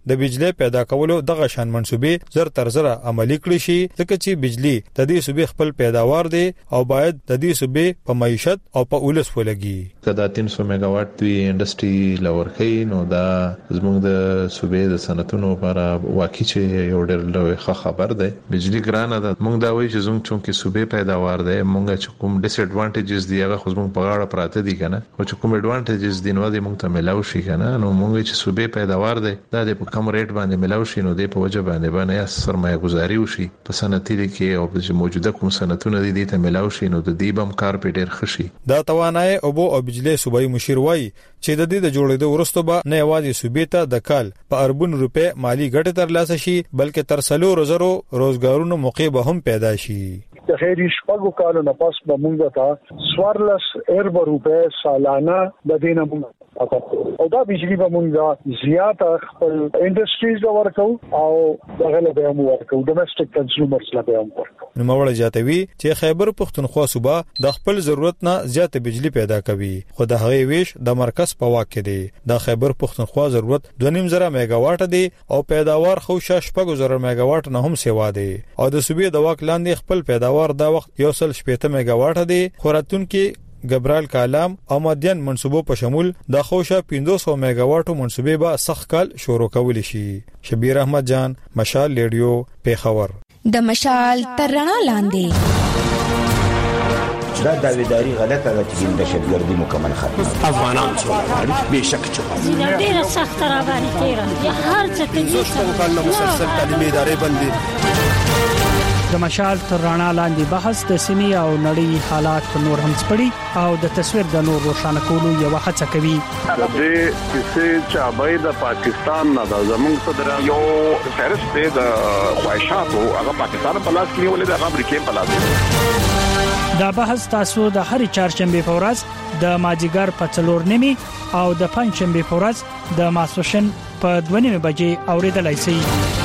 S22: د بجلی پیدا کولو دغه شان منسوبې زر تر زر عملی کړي شي ځکه چې بجلی د دې صوبې خپل پیداوار دی او باید د دې صوبې په معیشت او په ولس ولګي.
S3: کدا تین سو میگا واټ دی انډستری لورکې نو دا زموږ د صوبې د صنعتونو لپاره واقعي چې یو ډېر لوی خبر دی. بجلی ګرانه ده، موږ دا وایو چې زموږ چونکې صوبې پیداوار دی، موږ چې کوم ډیس ایڈوانټیجز دی هغه خو زموږ په غاړه پراته دي کنه، او چې کوم ایڈوانټیجز دی نو د موږ ته ملاو شي کنه. نو موږ چې صوبې پیداوار دی دا د کم ریټ باندې ملاو شي نو د په وجه باندې باندې سرمایه گذاري وشي په صنعتي کې او په موجوده کوم صنعتونو دي ته ملاو شي نو د دې بم کار په ډېر خشي.
S22: دا توانای او بو او بجلی صوبایي مشیر وای چې د دې د جوړېدو وروسته به نه یوازې صوبې ته د کال په اربون روپے مالی ګټه ترلاسه شي بلکې تر څلور زرو روزګارونو موقع به هم پیدا شي.
S23: د خیری شپږو کالو نه پس به موږ ته سوارلس ارب روپے سالانه د دینه موږ او دا بجلی به موږ زیات خپل انډستریز ورکو او دغه له به مو ورکو ډومېسټک کنزیومرز له به مو ورکو.
S22: نو موږ جاتوي چې خیبر پختونخوا صوبه د خپل ضرورت نه زیات بجلی پیدا کوي خو د هغې ویش د مرکز په واک کې دی. د خیبر پختونخوا ضرورت دوه نیم زره میگا واټ دی او پیداوار خو شپږ زره میگا واټ نه هم سیوا دی او د صوبې د واک لاندې خپل پیداوار دا وخت یو سل شپږ میگا واټ دی. خوراتون کې ګبرال کالام او مدین منصوبو په شمول د خوشا پنځه سوه میگا واټو منصوبې به سخت کال شروع کول شي. شبیر احمد جان، مشال ریډیو، پیښور.
S8: د مشال تر رڼا لاندې
S6: دا داویداری غلطه ده چې د شتګردي مکمل ختم
S7: افغانان څو به شک چې
S24: زینه ډیره سخت را باندې تیرا یا هر څه کې
S7: څو کال مسلسل تعلیمي ادارې بندي.
S25: د مشال تر رڼا لاندې بحث د سیمې او نړۍ حالات نور هم سپړي او د تصویر د نور روښانه کولو یو هڅه کوي.
S26: د دې چې چابای د پاکستان نه د زمونږ صدر یو فهرست د خواهشاتو هغه پاکستان په لاس کې ولې د امریکای په لاس.
S25: دا بحث تاسو د هر چهارشنبه په ورځ د ماجیګر په څلور نیمي او د پنځشنبه په ورځ د ماسوشن په دوه نیمه بجې اوریدلای شئ.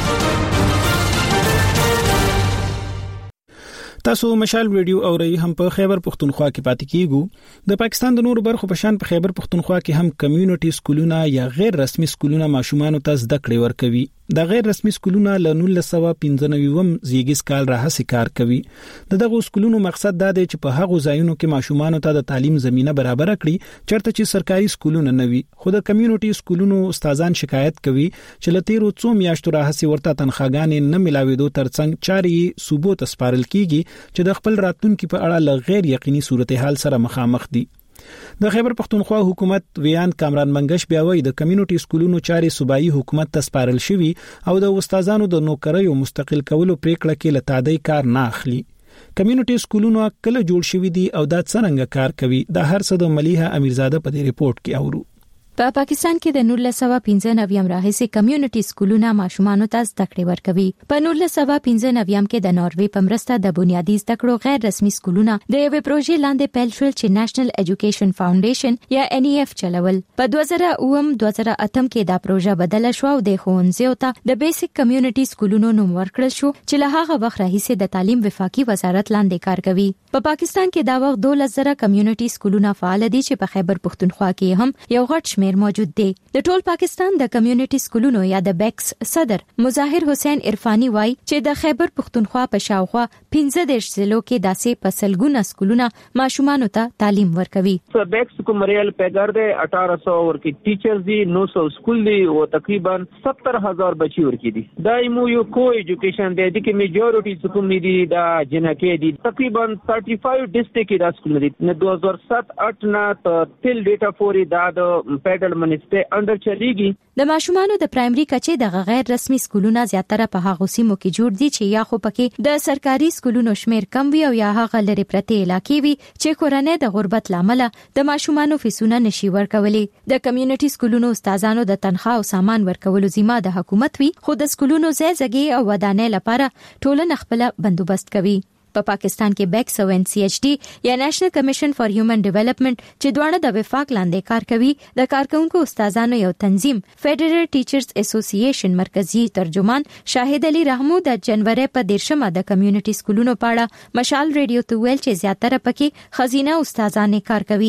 S1: تاسو مشال ریډیو اورئ هم په خیبر پختونخوا کې پاتې کیږو. د پاکستان د نورو برخو په شان په خیبر پختونخوا کې هم کمیونټي سکولونه یا غیر رسمي سکولونه ماشومان ته زده کړې ورکوي. د غیر رسمي سکولونه له نولس سوه پنځه نوي زیږیز کال راهسي کار کوي. دغه سکولونو مقصد دا دی چې په هغو ځایونو کې ماشومان ته د تعلیم زمينه برابر کړي چرته چې سرکاري سکولونه نه وي. خو د کمیونټي سکولونو استادان شکایت کوي چې لته تیرو څو میاشتو راهسي ورته تنخواګانې نه ملاويدو ترڅنګ چاري صوبو ته سپارل کیږي چې د خپل راتلونکو په اړه ل غیر یقیني صورتحال سره مخامخ دي. د خیبر پختونخوا حکومت ویان کامران منګش بیا وایي د کمیونټي سکولونو چاري صوبایي حکومت ته سپارل شوی او د استادانو د نوکریو مستقل کولو پریکړه کې لتادای کار نه اخلي. کمیونټي سکولونو کله جوړ شوی دي او دا څنګه کار کوي د هر څه د مليحه امیرزاده په دې ریپورت کې اورو.
S8: په پاکستان کې د نولس سوه پنځه نوي راهیسې کمیونټي سکولونه ماشومان ته زده کړې ورکوي. په نولس سوه پنځه نوي کې د ناروې په مرسته د بنیادی زده کړو غیر رسمي سکولونه د یوې پروژې لاندې پیل شول چې نېشنل ایجوکیشن فاونډیشن یا ان ای اف چلول. په دوه زره اووه دوه زره اته کې دا پروژه بدله شو او د ښوونځیو ته د بیسیک کمیونټي سکولونو نوم ورکړل شو چې له هغه وخت راهیسې د تعلیم وفاقي وزارت لاندې کار کوي. په پاکستان کې دا وخت دولس زره کمیونټي سکولونه فعال دي چې په خیبر پختونخوا کې هم یو غټ شمیر موجود دی. د ټول پاکستان د کمیونټي سکولونو یا د بیکس صدر مظاهر حسین عرفانی وای چې د خیبر پختونخوا په شاوخوا پنځه دیرش ضلعو کې داسې پسلګونه سکولونه ماشومان ته تعلیم ورکوي.
S27: بیکس کوم ریل پیګر دی اٹھارہ سو ورکی ټیچرز دي نو سو سکول دي او تقریبا ستر هزار بچي ورکی دي. دایمو یو کو ایجوکیشن دی د کې میجورټي سکول دي دا جنکه دي تقریبا پنځه پنځه ډیسټریکټ کې دا سکول دي. نه دوه هزار سات اټ نه تل ډیټا فوري دا د فیډرل منسټر انډر چلیږي.
S8: د ماشومانو د پرایمري کچې د غیر رسمي سکولونه زیاتره په هغه سیمو کې جوړ دي چې یا خو پکې د سرکاري سکولونو شمیر کم وي او یا هغه لري پرته علاقې وي چې کورنۍ د غربت لامل د ماشومانو فیسونه نشي ورکولي. د کمیونټي سکولونو استادانو د تنخواه او سامان ورکولو ذمہ د حکومت وي خو د سکولونو ځای ځای او ودانۍ لپاره ټولنه خپل بندوبست کوي. په پا پاکستان کې بیکس او ان سی ایچ ډي یا نېشنل کمیشن فار هیومن ډیولپمنٹ چې دواړه د وفاق لاندې کار کوي د کارکونکو استادانو یو تنظیم فیډرل ټیچرز اسوسییشن مرکزی ترجمان شاهد علي رحمو د جنوري په دیرشمه د کمیونټي سکولونو په اړه مشال ریډیو ته ویل چې زیاتره پکې خزینه استادانې کار کوي.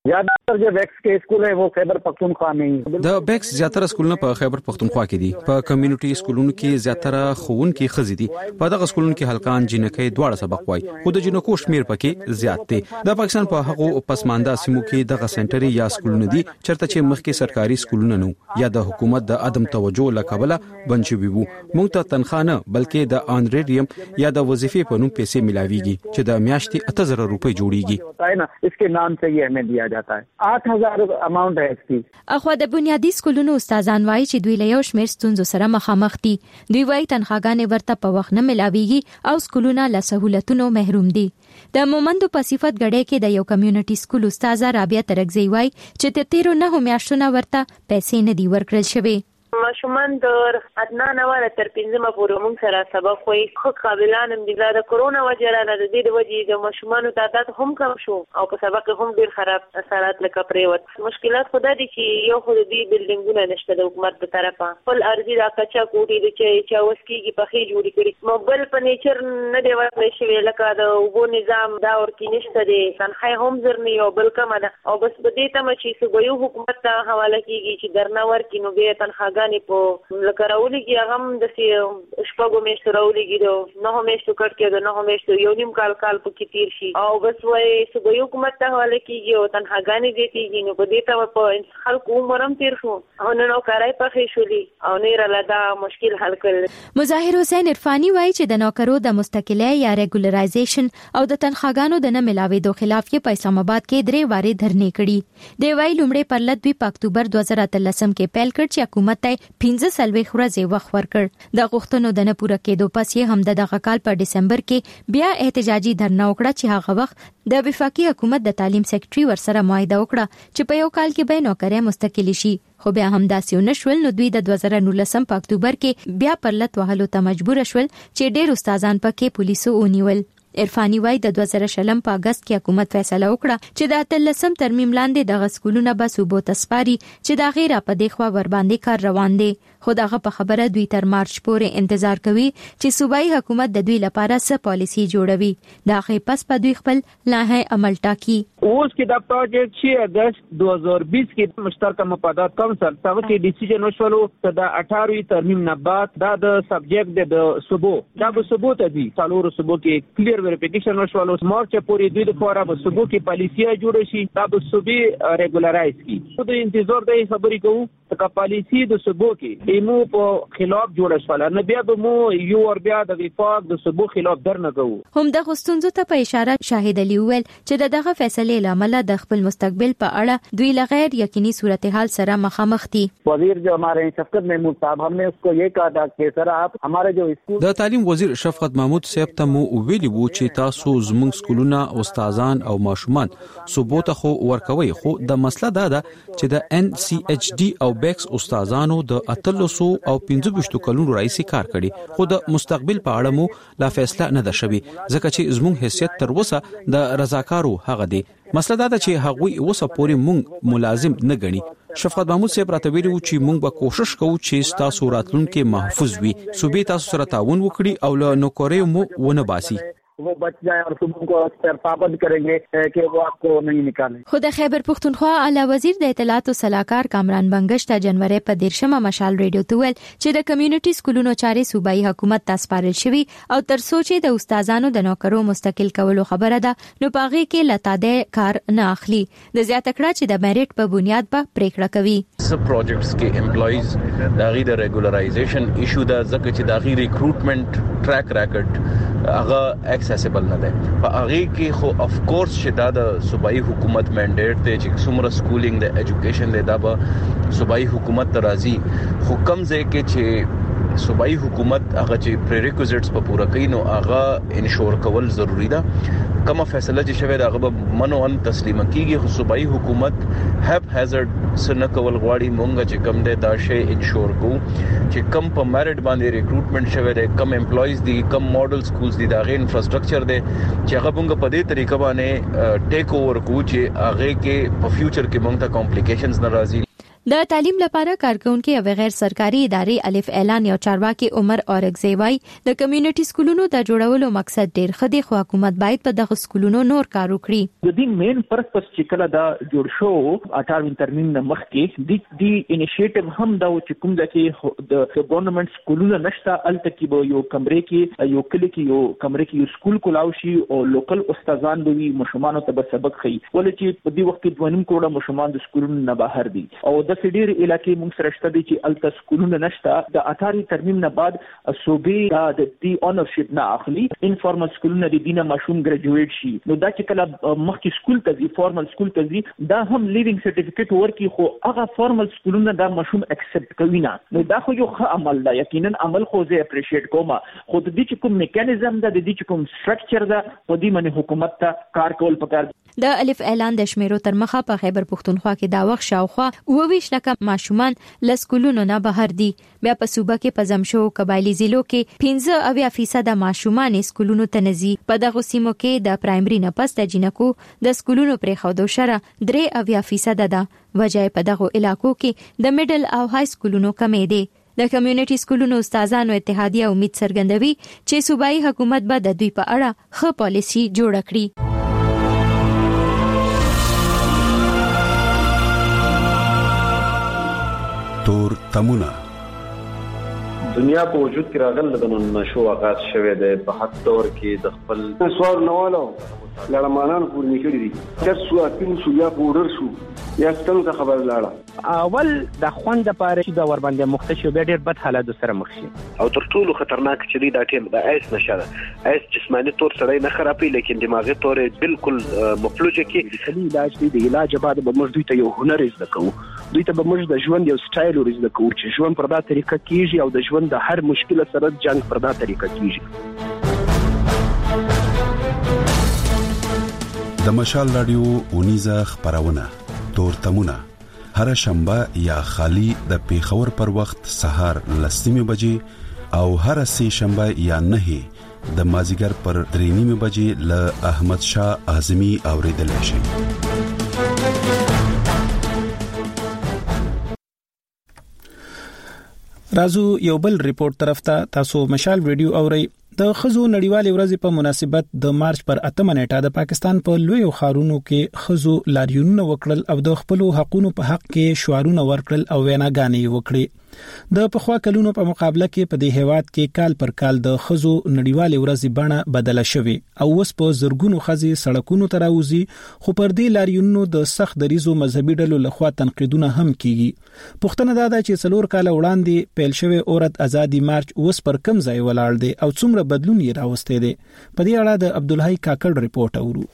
S4: ज्यादातर जो वैक्स के स्कूल है वो खैबर पख्तूनख्वा में ही
S9: د بیکس زیاتره سکولونه په خیبر پختونخوا کې دي په کمیونټي سکولونو کې زیاتره خوونکي خزي دي په دغه سکولونو کې هلکان جنکې دواړه سبق وایي خو د جنکو شمیر پکې زیات دی د پاکستان په هغه پسمانده سیمو کې دغه سنټري یا سکولونه دي چرته چې مخکې سرکاري سکولونه نو یا د حکومت د عدم توجه لکبله بنچوي وو موږ ته تنخواه نه بلکې د انریډیم یا د وظیفې په نوم پیسې ملاويږي چې د میاشتې اته زره روپۍ جوړیږي
S4: इसके नाम से ये हमें दिया जाता है आठ हजार اماونټ है इसकी
S8: اخو د بنیادی سکولونو استادان وایي چې دوی له یو شمېر ستونزو سره مخامخ دي دوی وایي تنخواګانې ورته په وخت نه ملاويږي او سکولونه له سہولتونو محروم دي د مومندو په صفت غړې کې د یو کمیونټي سکول استاد رابعه ترکزی وایي چې د تیرو نه میاشتونو ورته پیسې نه دی ورکړل شوی
S10: ماشومان د ادنا نواله تر پنځمه پورې موږ سره سبق وایي خو قابلان هم دي د کرونا وجه را د دې د وجې د ماشومانو تعداد هم کم شو او په سبق هم ډیر خراب اثرات لکه پریوت مشکلات خدای دي چې یو خو دې بلډینګونه نشته د حکومت په طرفه خپل ارزي دا کچا کوټي د چې چا وسکیږي په خې جوړی کړي موبایل په نیچر نه دی ورته شوی لکه د وبو نظام دا ورکی نشته دي تنخواه هم زر نه یو بل کم ده او بس په دې ته چې صوبایي حکومت ته حواله کیږي چې درنه ورکی نو به تنخواه په لکه راولېږي هغه هم داسې شپږو میاشتو راولېږي د نهو میاشتو کټ کې د نهو میاشتو یو نیم کال کال پکې تیر شي او بس وایي صوبایي حکومت ته حواله کېږي او تنخواګانې زیاتېږي نو په دې ته په خلکو عمر هم تیر شو او نن نوکرۍ پخې شولي او نه یې راله دا مشکل حل کړل
S8: مظاهر حسین عرفاني وایي چې د نوکرو د مستقلۍ یا ریګولرایزیشن او د تنخواګانو د نه ملاوېدو خلاف یې په اسلام آباد کې درې وارې دھرنې کړي دی وایي لومړی پرلط دوی په اکتوبر دوه زره اتلسم کې پیل کړ چې حکومت ته پنځه سلوي ورځې وخت ورکړ د غوښتنو د نه پوره کېدو پس یې هم د دغه کال په دسمبر کې بیا احتجاجي دھرنا وکړه چې هغه وخت د وفاقي حکومت د تعلیم سیکریټري ورسره معاهده وکړه چې په یو کال کې به نوکرۍ مستقل شي خو بیا هم داسې ونشول نو دوی د دوه زره نولسم په اکتوبر کې بیا پرلط وهلو ته مجبور شول چې ډېر استادان پکې پولیسو ونیول عرفاني وای د دوه زره شلم په اگست کې حکومت فیصله وکړه چې د اتلسم ترمیم لاندې د سکولونو به صوبو تسپاري چې دا غیر په دغه ور باندې کار روان دي خو دغه په خبره دوی تر مارچ پورې انتظار کوي چې صوبایي حکومت د دوی لپاره څه پالیسی جوړوي دا غي پس په دوی خپل لایحه عمل ټاکي
S27: اوس کې د پروجیکټ چې اگست دوه هزار بیس کې مشترکه مفادات کونسل څنګه کې ډیسیژن وشولو چې د اټھاروي ترمیم نه بعد دا د سبجیکټ د صوبو دا به صوبو ته دي څلور صوبو کې کلیر ویریفیکیشن وشولو مارچ پورې دوی د فورا به صوبو کې پالیسي جوړ شي دا به صوبې ریګولرایز کی خو د انتظار د خبرې کوو چې پالیسي د صوبو کې ایمو په خلاف جوړ شول نه بیا به مو یو ور بیا د وفاق د صوبو خلاف درنه کوو
S8: هم د غستونزو ته په اشاره شاهد علي ویل چې دغه فیصله لامل د خپل مستقبل په اړه دوی لغیر یقیني صورتحال سره مخامخ دي
S4: وزیر جو हमारे शफकत महमूद साहब हमने उसको ये कहा था कि सर आप हमारे जो स्कूल
S9: د تعلیم وزیر شفقت محمود صاحب ته مو ویلي وو چې تاسو زموږ سکولونه استادان او ماشومان صوبو ته خو ورکوي خو د مسله دا ده چې د ان سی ایچ ډي او بیکس استادانو د اتلسو او پنځه ویشت کلونو راځي کار کړي خو د مستقبل په اړه مو لا فیصله نه ده شوی ځکه چې زموږ حیثیت تر اوسه د رضاکارو هغه دی مسله دا ده چې هغوی اوسه پورې مونږ ملازم نه ګڼي شفقت محمود صاحب راته ویلي و چې مونږ به کوشش کوو چې تاسو راتلونکي محفوظ وي صوبې تاسو سره تعاون وکړي او له نوکریو مو ونه باسي
S4: वो बच जाए और सुबह को सरपाबंद करेंगे कि वो आपको नहीं निकालें
S8: خو د خیبر پختونخوا اعلی وزیر د اطلاعات او صلاحکار کامران بنگش ته جنوري په دیرشمه مشال ریډیو ته ویل چې د کمیونټي سکولونو چارې صوبایي حکومت ته سپارل شوی او تر سوچي د استادانو د نوکرو مستقل کولو خبره ده نو پاغي کې لتاده کار نه اخلي د زیاته کړه چې د میریټ په بنیاد به پریکړه کوي
S11: سب پروجیکټس کې امپلویز داغي د ریګولرایزیشن ایشو دا ځکه چې داغي ریکروټمنټ ټریک ریکارډ هغه اکسیسیبل نه ده په هغه کې خو اف کورس چې دا د صوبایي حکومت منډیټ دی چې څومره سکولینګ د ایجوکیشن دی دا به صوبایي حکومت ته راځي خو کم ځای کې چې صوبایي حکومت هغه چې پریریکوزټس په پوره کوي نو هغه انشور کول ضروری ده کومه فیصله چې شوی دا هغه منو ان تسلیم کیږي خو صوبایي حکومت هپ هازارد سن کول غواړي مونږ چې کم دی دا شی انشور کو چې کم په میرټ باندې ریکروټمنټ شوی دی کم امپلویز دي کم ماډل سکولز دي دا غي انفراستراکچر دی چې هغه مونږ په دې طریقه باندې ټیک اوور کو چې هغه کې په فیوچر کې مونږ ته کمپلیکیشنز ناراضي
S8: د تعلیم لپاره کارکونکو او غیر سرکاري ادارې الف اعلان یو چارواکي عمر اورګزی وای د کمیونټي سکولونو د جوړولو مقصد ډیر خدي خو حکومت باید په دغه سکولونو نور کار وکړي.
S27: د دې مین پرپس چې کله دا جوړ شو اټاروین ترمیم نه مخکې د دې انیشیټیو هم دا چې کوم ځکه د ګورنمنت سکولونو نشته الته کې به یو کمرې کې یو کلی کې یو کمرې کې یو سکول کولاو شي او لوکل استادان به وي مشمانو ته به سبق خي ولې چې په دې وخت کې دوه نیم کروڑه مشمان د سکولونو نه بهر دي او د فډیر علاقې موږ سره شته دي چې الته سکولونه نشته. د اټاری ترمیم نه بعد صوبې د دې اونرشپ نه اخلي انفارمل سکولونه د دینه ماشوم ګریجویټ شي نو دا چې کله مخکې سکول ته ځي فارمل سکول ته ځي دا هم لیوینګ سرټیفیکیټ ورکي خو هغه فارمل سکولونه دا ماشوم اکسپټ کوي نه نو دا خو یو ښه عمل دی یقینا عمل خو زه اپریشیټ کوم خو د دې چې کوم میکانیزم دا د دې چې کوم سټرکچر دا په دې باندې حکومت ته کار کول پکار.
S8: د الف اعلان د شمیرو تر مخه په خیبر پښتونخوا کې دا وخت شاوخوا اوویش لکه ماشومان لسکولونو نه بهر دي. بیا په صوبه کې په زمشو قبایلی ضلعو کې پنځه اویا فیصد ماشومان سکولونو ته نزي. په دغه سیمو کې د پرایمري نه پس د جنکو د سکولونو پرې خودو شره درې اویا فیصد ده. وجه په دغه علاقو کې د میډل او های سکولونو کمې دي. د کمیونټي سکولونو استادانو اتحادیه امید څرګندوي چې صوبایي حکومت به د دوی په اړه ښه پالیسي جوړه کړي.
S5: تور تمونه
S12: دنیا په وجود کې راغله د منشو آغاز شوه د په حد دور کې د خپل
S13: سوال نوالو لړمانان پور نکړي دي چې سو اپین سو یا پودر شو یا څنګه خبر لاړه
S27: اول د خوند لپاره چې د ور باندې مختشو به ډېر بد حالات سره مخ شي
S12: او تر ټولو خطرناک چې دی دا ټیم د ایس نشه ایس جسمانی تور سره نه خرابي لیکن دماغي تور بالکل مفلوجه کې
S13: کلی علاج دی د علاج بعد به موږ دوی ته یو هنر زده کوو دوی ته به موږ د ژوند یو سټایل ورزده کوو چې ژوند پر دا طریقه کیږي او د ژوند د هر مشکل سره جنگ پر دا طریقه کیږي.
S5: د مشال رادیو اونیزه خبرونه تور تمونه هر شنبه یا خالی د پیښور پر وخت سهار لسمه بجې او هر سه شنبه یا نه د مازیګر پر درې نیمه بجې ل احمد شاه اعظمي اوریدل شي.
S1: رازو یو بل ریپورت طرف ته تاسو مشال ویډیو اورئ. د خزو نړیوالې ورځې په مناسبت د مارچ پر اتمه نیټه د پاکستان په لوی خارونو کې خزو لاریونونه وکړل او د خپل حقوقو په حق کې شعارونه ورکړل او ویناګانې وکړې. د پخوا کلونو په مقابله کې په دې هیواد کې کال پر کال د خزو نړیوالې ورځې بڼه بدله شوې او اوس په زرګونو خزي سړکونو ته راوځي خو پر دې لاریونونو د سخت دریزو مذهبي ډلو لخوا تنقیدونه هم کیږي. پښتنه دا ده چې څلور کال وړاندې پیل شوی اورت ازادي مارچ اوس پر کم ځای ولاړ دی او څومره بدلون یې راوسته دي. په دې اړه د عبدالحی کاکړ ریپورت اورو.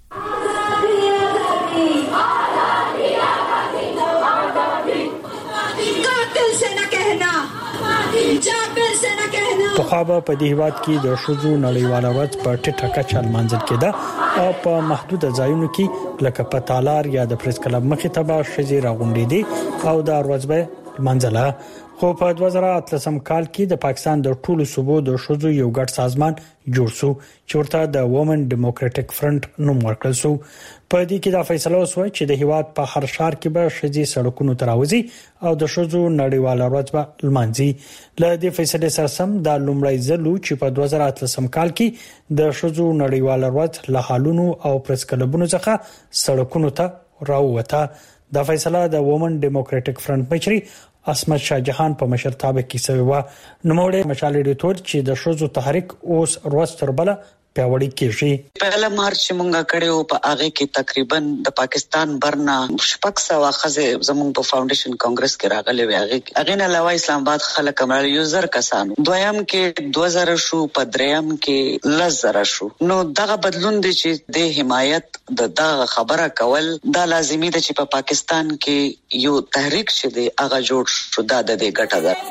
S25: په خابه په دې هیواد کې د شذو نړیواله ورځ په ټیټه کچه لمانځل کېده او په محدود ځایونو کې لکه په تالار یا د پریس کلب مخې ته به شذې راغونډې دي او د ورځ به لمانځله. خو په دوه زره اتلسم کال کې د پاکستان د ټولو صوبو د شذو یو ګډ سازمان جوړ شو چې ورته د وومن ډیموکراټک فرنٹ نوم ورکړل شو. په دې کې دا فیصله وشوه چې د هیواد په هر ښار کې به شذې سړکونو ته راوځي او د شذو نړیواله ورځ به لمانځي. له دې فیصلې سره سم د لومړی ځل چې په دوه زره اتلسم کال کې د شذو نړیواله ورځ له حالونو او پریس کلبونو څخه سړکونو ته راووته. دا فیصله د وومن ډیموکراټک فرنٹ مشري اسمت شاه جهان په مشرتابه کې شوی و. نوموړی مشال ایډیټور چې د شذو تحریک اوس ورځ تر بله پیاوړی کیږي.
S14: پهله مارچ مونږه کړو په هغه کې تقریبا د پاکستان برنا شپږ سوه خزه زموږ په فاونډیشن کانګرس کې راغلي وي. هغه هغه نه علاوه اسلام آباد خلک کمال یوزر کسانو دویم کې دوه زره شو په دریم کې لزر شو. نو دغه بدلون دي چې د حمایت د دغه خبره کول دا لازمي ده چې په پا پاکستان کې یو تحریک شې د هغه جوړ شو دا د ګټه ده.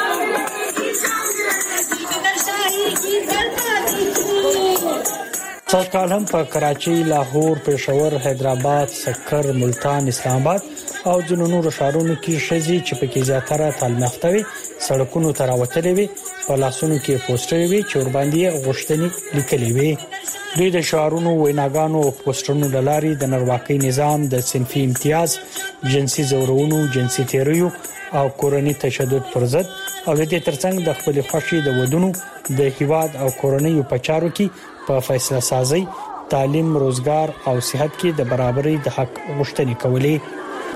S25: سرکال هم په کراچي، لاهور، پېښور، حیدرآباد، سکر، ملتان، اسلام آباد او ځینو نورو ښارونو کې شذې چې پکې زیاتره تعلیم یافته وي سړکونو ته راوتلې وي، په لاسونو کې پوسټرې وي چې ورباندې غوښتنې لیکلې وي. دوی د شعارونو ویناګانو او پوسټرونو لاري د نرواکۍ نظام د صنفي امتیاز جنسي زورونو جنسي تیریو او کورنۍ تشدد پر ضد او د دې ترڅنګ د خپل خوشي د ودونو د هیواد او کورنۍ په چارو کې په فیصله سازي تعلیم روزګار او صحت کې د برابرۍ د حق غوښتنې کولې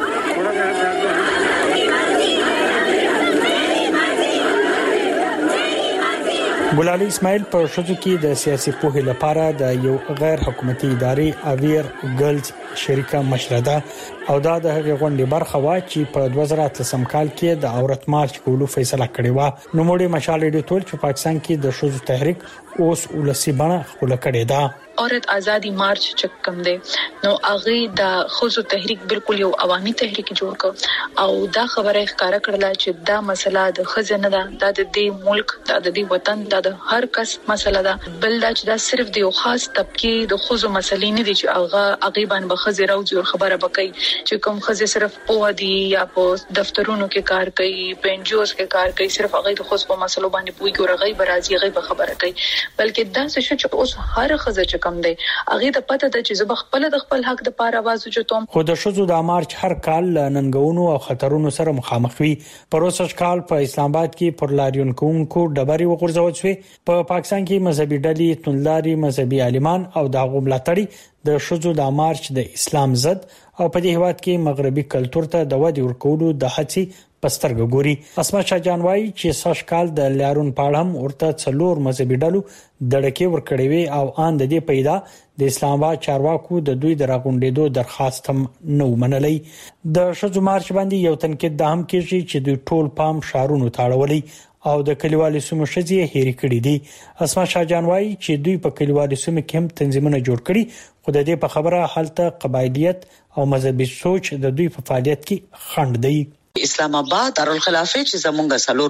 S25: ګلالي اسماعیل په شوزو کې د سیاسي پوهې لپاره د یو غیر حکومتي ادارې اویر ګرلز شریکه مشره ده او دا د هغې غونډې برخه وا چې په دوه زره اتلسم کال کې د عورت مارچ کولو فیصله کړې و. نو موږ مشال ډیټول چې پاکستان کې د شوزو تحریک اوس ولسی بڼه خپل کړې ده.
S15: عورت ازادي مارچ چې کوم دی نو هغه د خوځو تحریک بالکل یو عوامي تحریک جوړ کړ او دا خبره ښکارا کړله چې دا مسله د خزنه ده د دې ملک د دې وطن د هر کس مسله ده بل دا چې دا صرف د یو خاص طبقه د خوځو مسلې نه دي چې هغه غیبان به خزر او جوړ خبره بکې چې کوم خزه صرف په دي یا په دفترونو کې کار کوي پنجوس کې کار کوي صرف هغه د خوځ په مسلو باندې پوي ګورغي برازي غیب خبره کوي بلکې دا څه چې اوس هر خزه کم دی اغه د پته د چې زب خپل د خپل حق د پاره आवाज وچوم خو د شوزو د مارچ هر کال ننګونو او خطرونو سره مخامخ وي پروسس کال په اسلام آباد کې پر لاریون کوونکو ډبري وغورځول شوی په پاکستان کې مذهبي ډلې تونلاري مذهبي عالمان او د غوملاتړي د شوزو د مارچ د اسلام ضد او په دې هواد کې مغربي کلچر ته د ودی ورکولو د هڅې پسترګ ګوري. اسما شاه جانوای چې ساش کال د لیارون پاړم ورته څلور مذهبي ډلو دړکې ورکړې وي او ان د دې پیدا د اسلام آباد چارواکو د دوی د راغونډېدو درخواست هم نو منلې. د شوزو مارچ باندې یو تنقید د هم کېږي چې دوی ټول پام شارونو تاړولې او د کلیوالي سیمو شذې هېری کړې دي. اسما شاه جانوای چې دوی په کلیوالي سیمو کې هم تنظیمونه جوړ کړي خو د دې په خبره حالت قبایلیت او مذهبي سوچ د دوی په فعالیت کې خنډ دی.
S14: اسلام آباد دارالخلافه چې زمونږ سلور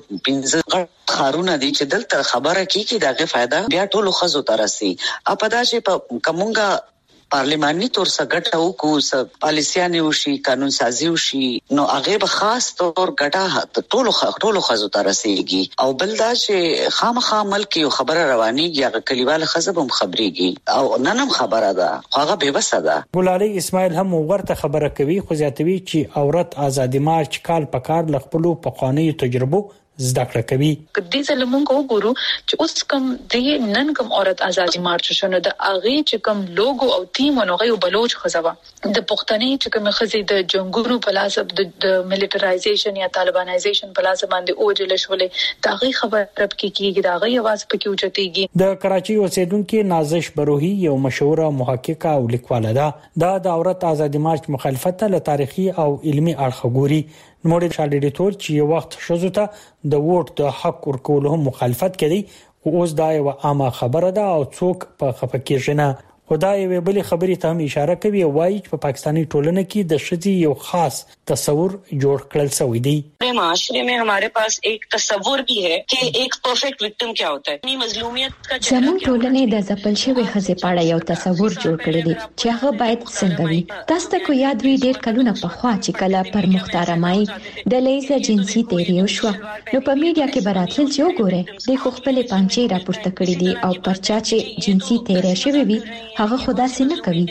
S14: پنځه خارونه دي چې دلته خبره کی کی دغه فائدہ بیا ټولو خزو ترسي اپدا چې په کومګه پارلماني تور سګټه او کو س پالیسيانه وشي قانون سازي وشي نو هغه به خاص تور ګټه ټولو ټولو خزو ترسيږي او بل دا چې خامخا ملک یو خبره روانيږي هغه کلیواله خزبم خبريږي او ننم خبره ده هغه به وسه ده.
S25: ګلالي اسماعیل هم ورته خبره کوي خو ځاتوي چې عورت ازادي مارچ کال پکار لخپلو پخوانی تجربه زده کړه کوي.
S15: کدي زلمون کو ګورو چې اوس کوم د نن کوم عورت ازادي مارچ شونه د اغه چې کوم لوګو او تیم او غيو بلوچ خزبه د پښتني چې کوم خزي د جنگونو په لاس د ملټرایزیشن یا طالبانایزیشن په لاس باندې اوجل شولې دا غي خبر رب کې کیږي دا غي आवाज پکې اوچتيږي. د کراچي اوسیدونکو نازش بروهي یو مشهوره محققه او لیکواله ده دا د عورت ازادي مارچ مخالفت له تاریخي او علمي اړخ ګوري. نوموړي شالډي ټول چې یو وخت شوزو ته د ووټ د حق ورکولو هم مخالفت کړي خو اوس دا یو عامه خبره ده او څوک په خفقې نه خدای یو بل خبرې ته هم اشاره کوي وایي چې په پاکستانی ټولنه کې د شذي یو خاص تصور جوړ کړل شوی دی.
S16: हमारे معاشरे में हमारे पास एक तस्वुर भी है कि एक परफेक्ट विक्टिम क्या होता है. नि मजलूमियत का
S8: زموږ ټولنه د ځپل شوی خزې پاړه یو تصور جوړ کړی دی چې هغه باید څنګه وي. تاسو ته کو یاد وي ډېر کلونه پخوا چې کله پر مختارمای د لیزه جنسي تیریو شو نو په میډیا کې براتل چې وګوره د خو خپل پانچې راپورته کړی دي او پرچا چې جنسي تیری شوی وي هغه خدا سي نه کوي.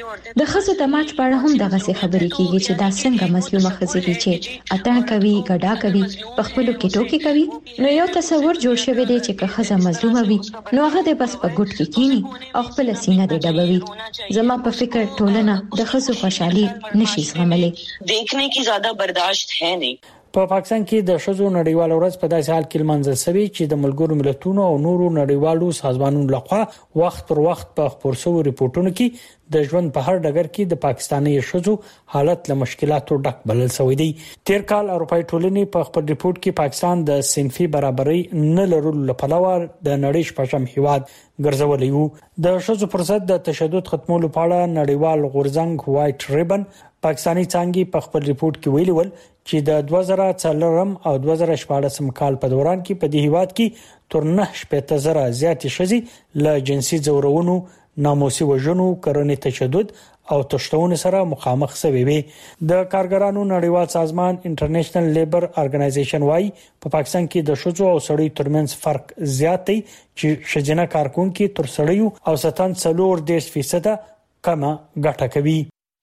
S8: د خزو د ماچ پاړه هم دغه څه خبرې کیږي چې دا څنګه مظلومه خزې دي چې اته کوي ګډا کوي په خپل کې ټوکی کوي نو یو تصور جوړ شوی دی چې که خزه مظلومه وي نو هغه د بس په ګډ کې کینی او خپل سینه د ډبوي. زما په فکر ټولنه د خزو خوشحالي نشي زغملې
S16: دیکھنے کی زیادہ برداشت ہے نه.
S25: په پاکستان کې د شذو نړیوال ورځ په داسې حال کې منځل شوی چې د ملګرو ملتونو او نورو نړیوالو سازمانونو لخوا وخت پر وخت په خبرو سو ریپورتونو کې د ژوند په هر ډګر کې د پاکستاني شذو حالت له مشکلاتو ډک بلل شوی دی. تیر کال اروپאי ټولنې په خپل ریپورت کې پاکستان د صنفي برابرۍ نه لرلو لپاره د نړۍ شپږم هیواد ګرځولې وو. د شذو پر ضد د تشدد ختمولو په اړه نړیوال غورځنګ وایټ ریبن پاکستانی څنګه په خپل ریپورت کې ویلي ول چې د دوه زره څلورم او دوه زره شپږم کال په دوران کې په دې هیواد کې تر نه شپږ زره زیات شذي له جنسي ځورونو، ناموسي وژنو، کرنې تشدد او تشتون سره مخامخ شوي وي. د کارګرانو نړیوال سازمان انټرنیشنل لیبر ارګنایزیشن وايي په پاکستان کې د شوزو او سړیو ترمنځ فرق زیات دی چې شجنه کارکونکو تر سړیو او ستن څلور دیش فیصد کمه ګټه کوي.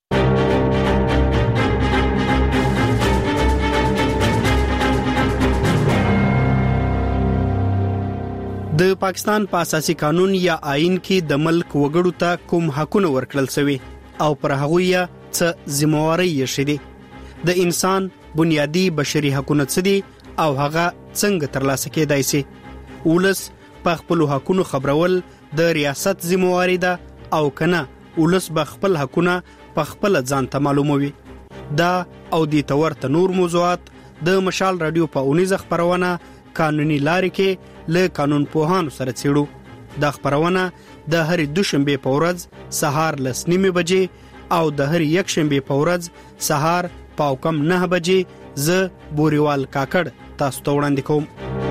S2: د پاکستان په اساسي قانون یا آئین کې د ملک وګړو ته کوم حقونه ورکړل شوی او پر هغه یې څه ذمہواری یې شې د انسان بنیادی بشري حقوقو څه دي او هغه څنګه ترلاسه کېدای شي. ولس په خپل حقوقو خبرول د ریاست ذمہواری ده او کنه ولس به خپل حقوقونه په خپل ځان ته معلوموي. دا او د تورته نور موضوعات د مشال رادیو په اونیزه خبرونه قانوني لارې کې له قانون پوهانو سره څېړو. دا خبرونه د هر دوشنبه په ورځ سهار لس نیمه بجې او د هر یک شنبه په ورځ سهار پاو کم نه بجې ز بوريوال کاکړ تاسو ته وړاندې کوم.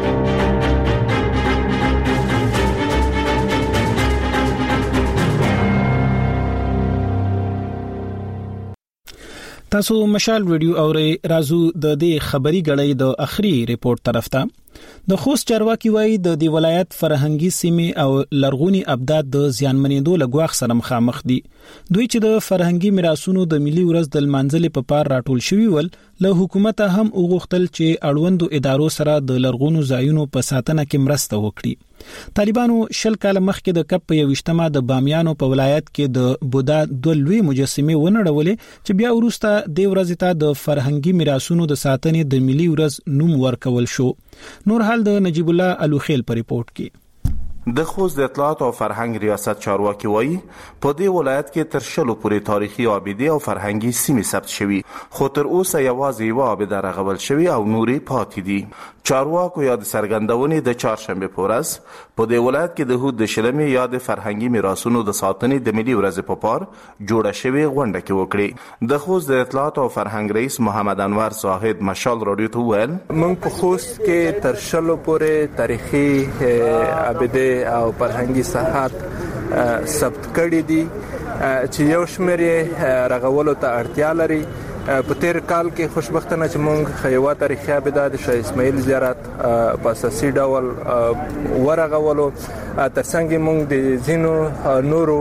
S1: تاسو مشال ویډیو اورئ. رازو د دې خبري غړې د اخري ریپورت طرف ته. د خوست چارواکي وایي د دی ولایت فرهنګي سیمه او لرغونی ابدات د زیانمنېدو لګواخ سره مخامخ دي. دوی چې د فرهنګي میراثونو د ملي ورځ د منځلې په پار راټول شوی ول له حکومت هم وغوښتل چې اړوندو ادارو سره د لرغونو ځایونو په ساتنه کې مرسته وکړي. طالبانو شل کال مخکې د کپ په یوشتمه د بامیانو په ولایت کې د بودا د لوی مجسمه ونړولې چې بیا ورسته د ورځې ته د فرهنګي میراثونو د ساتنې د ملي ورځ نوم ورکول شو. نور حال د نجیب الله الوخیل په ریپورت کې.
S3: د خوست د اطلاعات او فرهنګ ریاست چارواکي وایي په دې ولایت کې تر شلو پورې تاریخي آبادی او فرهنګي سیمې ثبت شوي خو تر اوسه یوازې یو آباده رغول شوی او نورې پاتې دي. چارواکو یا د سرګندونې د چهارشنبه په ورځ په دې ولایت کې د هود د شلمې یا د فرهنګي میراثونو د ساتنې د ملي ورځې په پار جوړه شوې غونډه کې وکړي. د خوست د اطلاعات او فرهنګ رئیس محمد انور زاهد مشال رادیو ته وویل
S17: موږ په خوست کې تر شلو پورې تاریخي آباده او فرهنګي ساحات ثبت کړي دي چې یو شمېر یې رغولو ته اړتیا لري. په تیر کال کې خوشبختانه چې موږ خیوا تاریخي آباده د شاه اسماعیل زیارت په اساسي ډول ورغولو ترڅنګ موږ د زینو نورو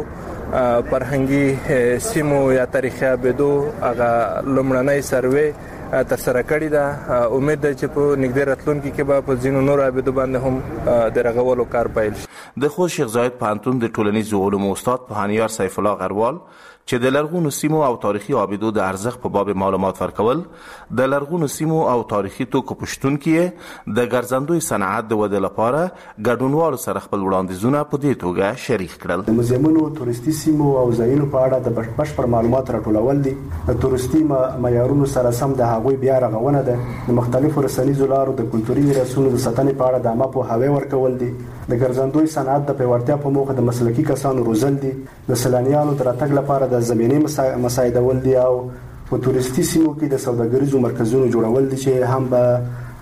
S17: فرهنګي سیمو یا تاریخي آبادو هغه لومړنۍ سروې تر سره کړی دا. امید ده چې په نږدې راتلونکي کې به په ځینو نورو آبادو باندې هم د رغولو کار پیل شي.
S3: د خوست شیخ زاید پوهنتون د ټولنیزو علومو استاد پوهنیار سیف الله غروال چې د لرغونو سیمو او تاریخي آبادو د ارزښت په باب معلومات ورکول د لرغونو سیمو او تاریخي توکو پښتونکي د ګرځندوی صنعت د ودې لپاره ګډونوالو سره خپل وړاندیزونه په دې توګه شریک کړل.
S18: د موزیمونو تورستي سیمو او ځایونو په اړه د بشپړ معلومات راټولول دي. د تورستي معیارونو سره سم د هغوی بیا رغونه ده. د مختلفو رسنیزو لارو د کلتوري میراثونو د ساتنې په اړه د عامه پوهاوی ورکول دي. د ګرځندوی صنعت د پیاوړتیا په موخه د مسلکي کسانو روزل دي. د سیلانیانو د راتګ لپاره د زمینې مساعدول دي او په تورستي سیمو کې د سوداګریزو مرکزونو جوړول دي چې هم به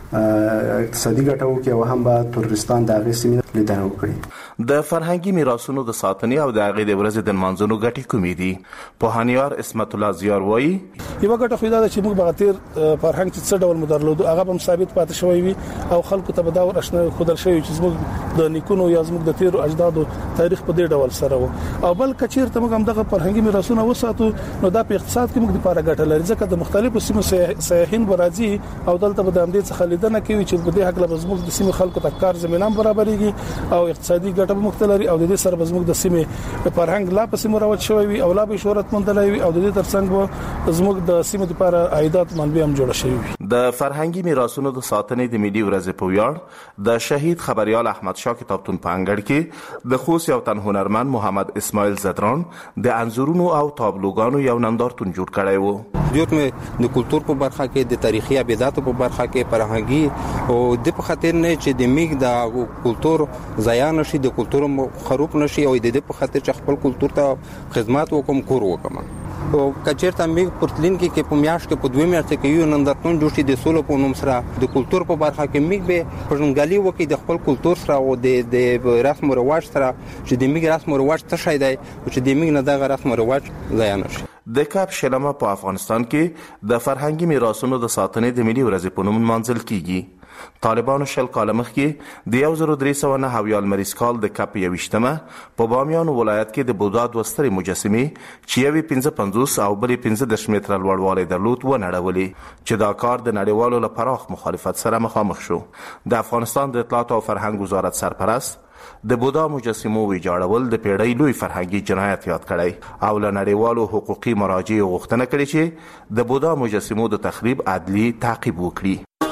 S18: اقتصادي ګټه وکړي او هم به تورستان د هغې سیمې لیدنه وکړي.
S3: د فرهنګي میراثونو د ساتنې او د هغې د ورځې د نمانځنو ګټې کومې دي؟ پوهنیار اسمت الله زیار وایي
S19: یوه ګټه خو دا ده چې موږ به تیر فرهنګ چې څه ډول مو درلودو هغه به هم ثابت پاتې شوی وي او خلکو ته به دا وراشنه ښودل شوی چې زموږ د نیکونو یا زموږ د تیرو اجدادو تاریخ په دې ډول سره و. او بل که چیرته موږ همدغه فرهنګي میراثونه وساتو نو دا په اقتصاد کې موږ لپاره ګټه لري ځکه د مختلفو سیمو سیاحین به راځي او دلته به د همدې څخه لیدنه کوي چې په دې حق له زموږ د سیمې خلکو ته کار زمینه برابرېږي او اقتصادي ګټه به مختلف لري او د دې سره زموږ د سیمې فرهنګ لا په سیمه راوت شوی وي او لا به شهرت مندلای وي او د دې ترڅنګ به زموږ د سیمې لپاره عایدات منبع هم جوړ شوی وي.
S3: د فرهنګي میراثونو د ساتنې د ملي ورځې په ویاړ د شهید خبريال احمد شاه کتابتون په انګړ کې د خوست یو تن هنرمند محمد اسماعیل زدران د انځورونو او تابلوګانو یو نندارتون جوړ کړی و.
S20: جوړ مې د کلچر په برخه کې د تاریخي ابداتو په برخه کې فرهنګي او د په خاطر نه چې د میګ د کلچر ضایع نشي د کلچر خروب نشي او د دې په خاطر چې خپل کلچر ته خدمات وکم کور وکم. او کچیرته میګ پورتلین کې کې په میاش کې په دوه میاشتې کې یو نندرتون جوړ شي د سولو په نوم سره د کلچر په برخه کې میګ به پرنګالي وکي د خپل کلچر سره او د د رسم او رواج سره چې د میګ رسم او رواج څه شي دی چې د میګ نه دغه رسم او رواج ځای نشي.
S3: د کاپ شلمه په افغانستان کې د فرهنګي میراثونو د ساتنې د ملي ورځې په نوم منځل کیږي. طالبانو شل کال مخکې د یو زر درې سوه نهه اویا لمریز کال د کاپ یویشتمه په بامیان ولایت کې د بودا دوه سترې مجسمې چې یوې پنځه پنځوس او بلې پنځه دېرش متره لوړوالی درلود ونړولې چې دا کار د نړیوالو له پراخ مخالفت سره مخامخ شو. د افغانستان د اطلاعات او فرهنګ وزارت سرپرست د بودا مجسمو ویجاړول د پیړۍ لوی فرهنګي جنایت یاد کړی او له نړیوالو حقوقي مراجعو غوښتنه کړې چې د بودا مجسمو د تخریب عدلي تعقیب وکړي.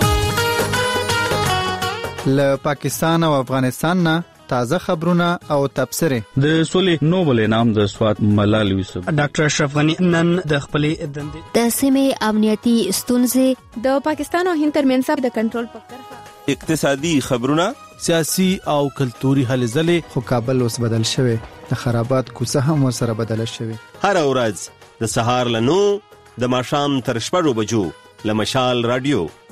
S6: له پاکستان او افغانستان نه تازه خبرونه او تبصره.
S7: د سولې نوبل انعام د سوات ملال یوسف
S2: ډاکټر اشرف غنی نن د خپلې دندې
S21: د سیمې امنیتي ستونزې
S22: د پاکستان او هند ترمنځ د کنټرول په کرښه
S23: اقتصادي خبرونه
S24: سیاسي او کلتوري هلې ځلې.
S6: خو کابل اوس بدل شوی د خرابات کوڅه هم ورسره بدل شوی.
S23: هر ورځ د سهار له نو د ماښام تر شپږو بجو له مشال رادیو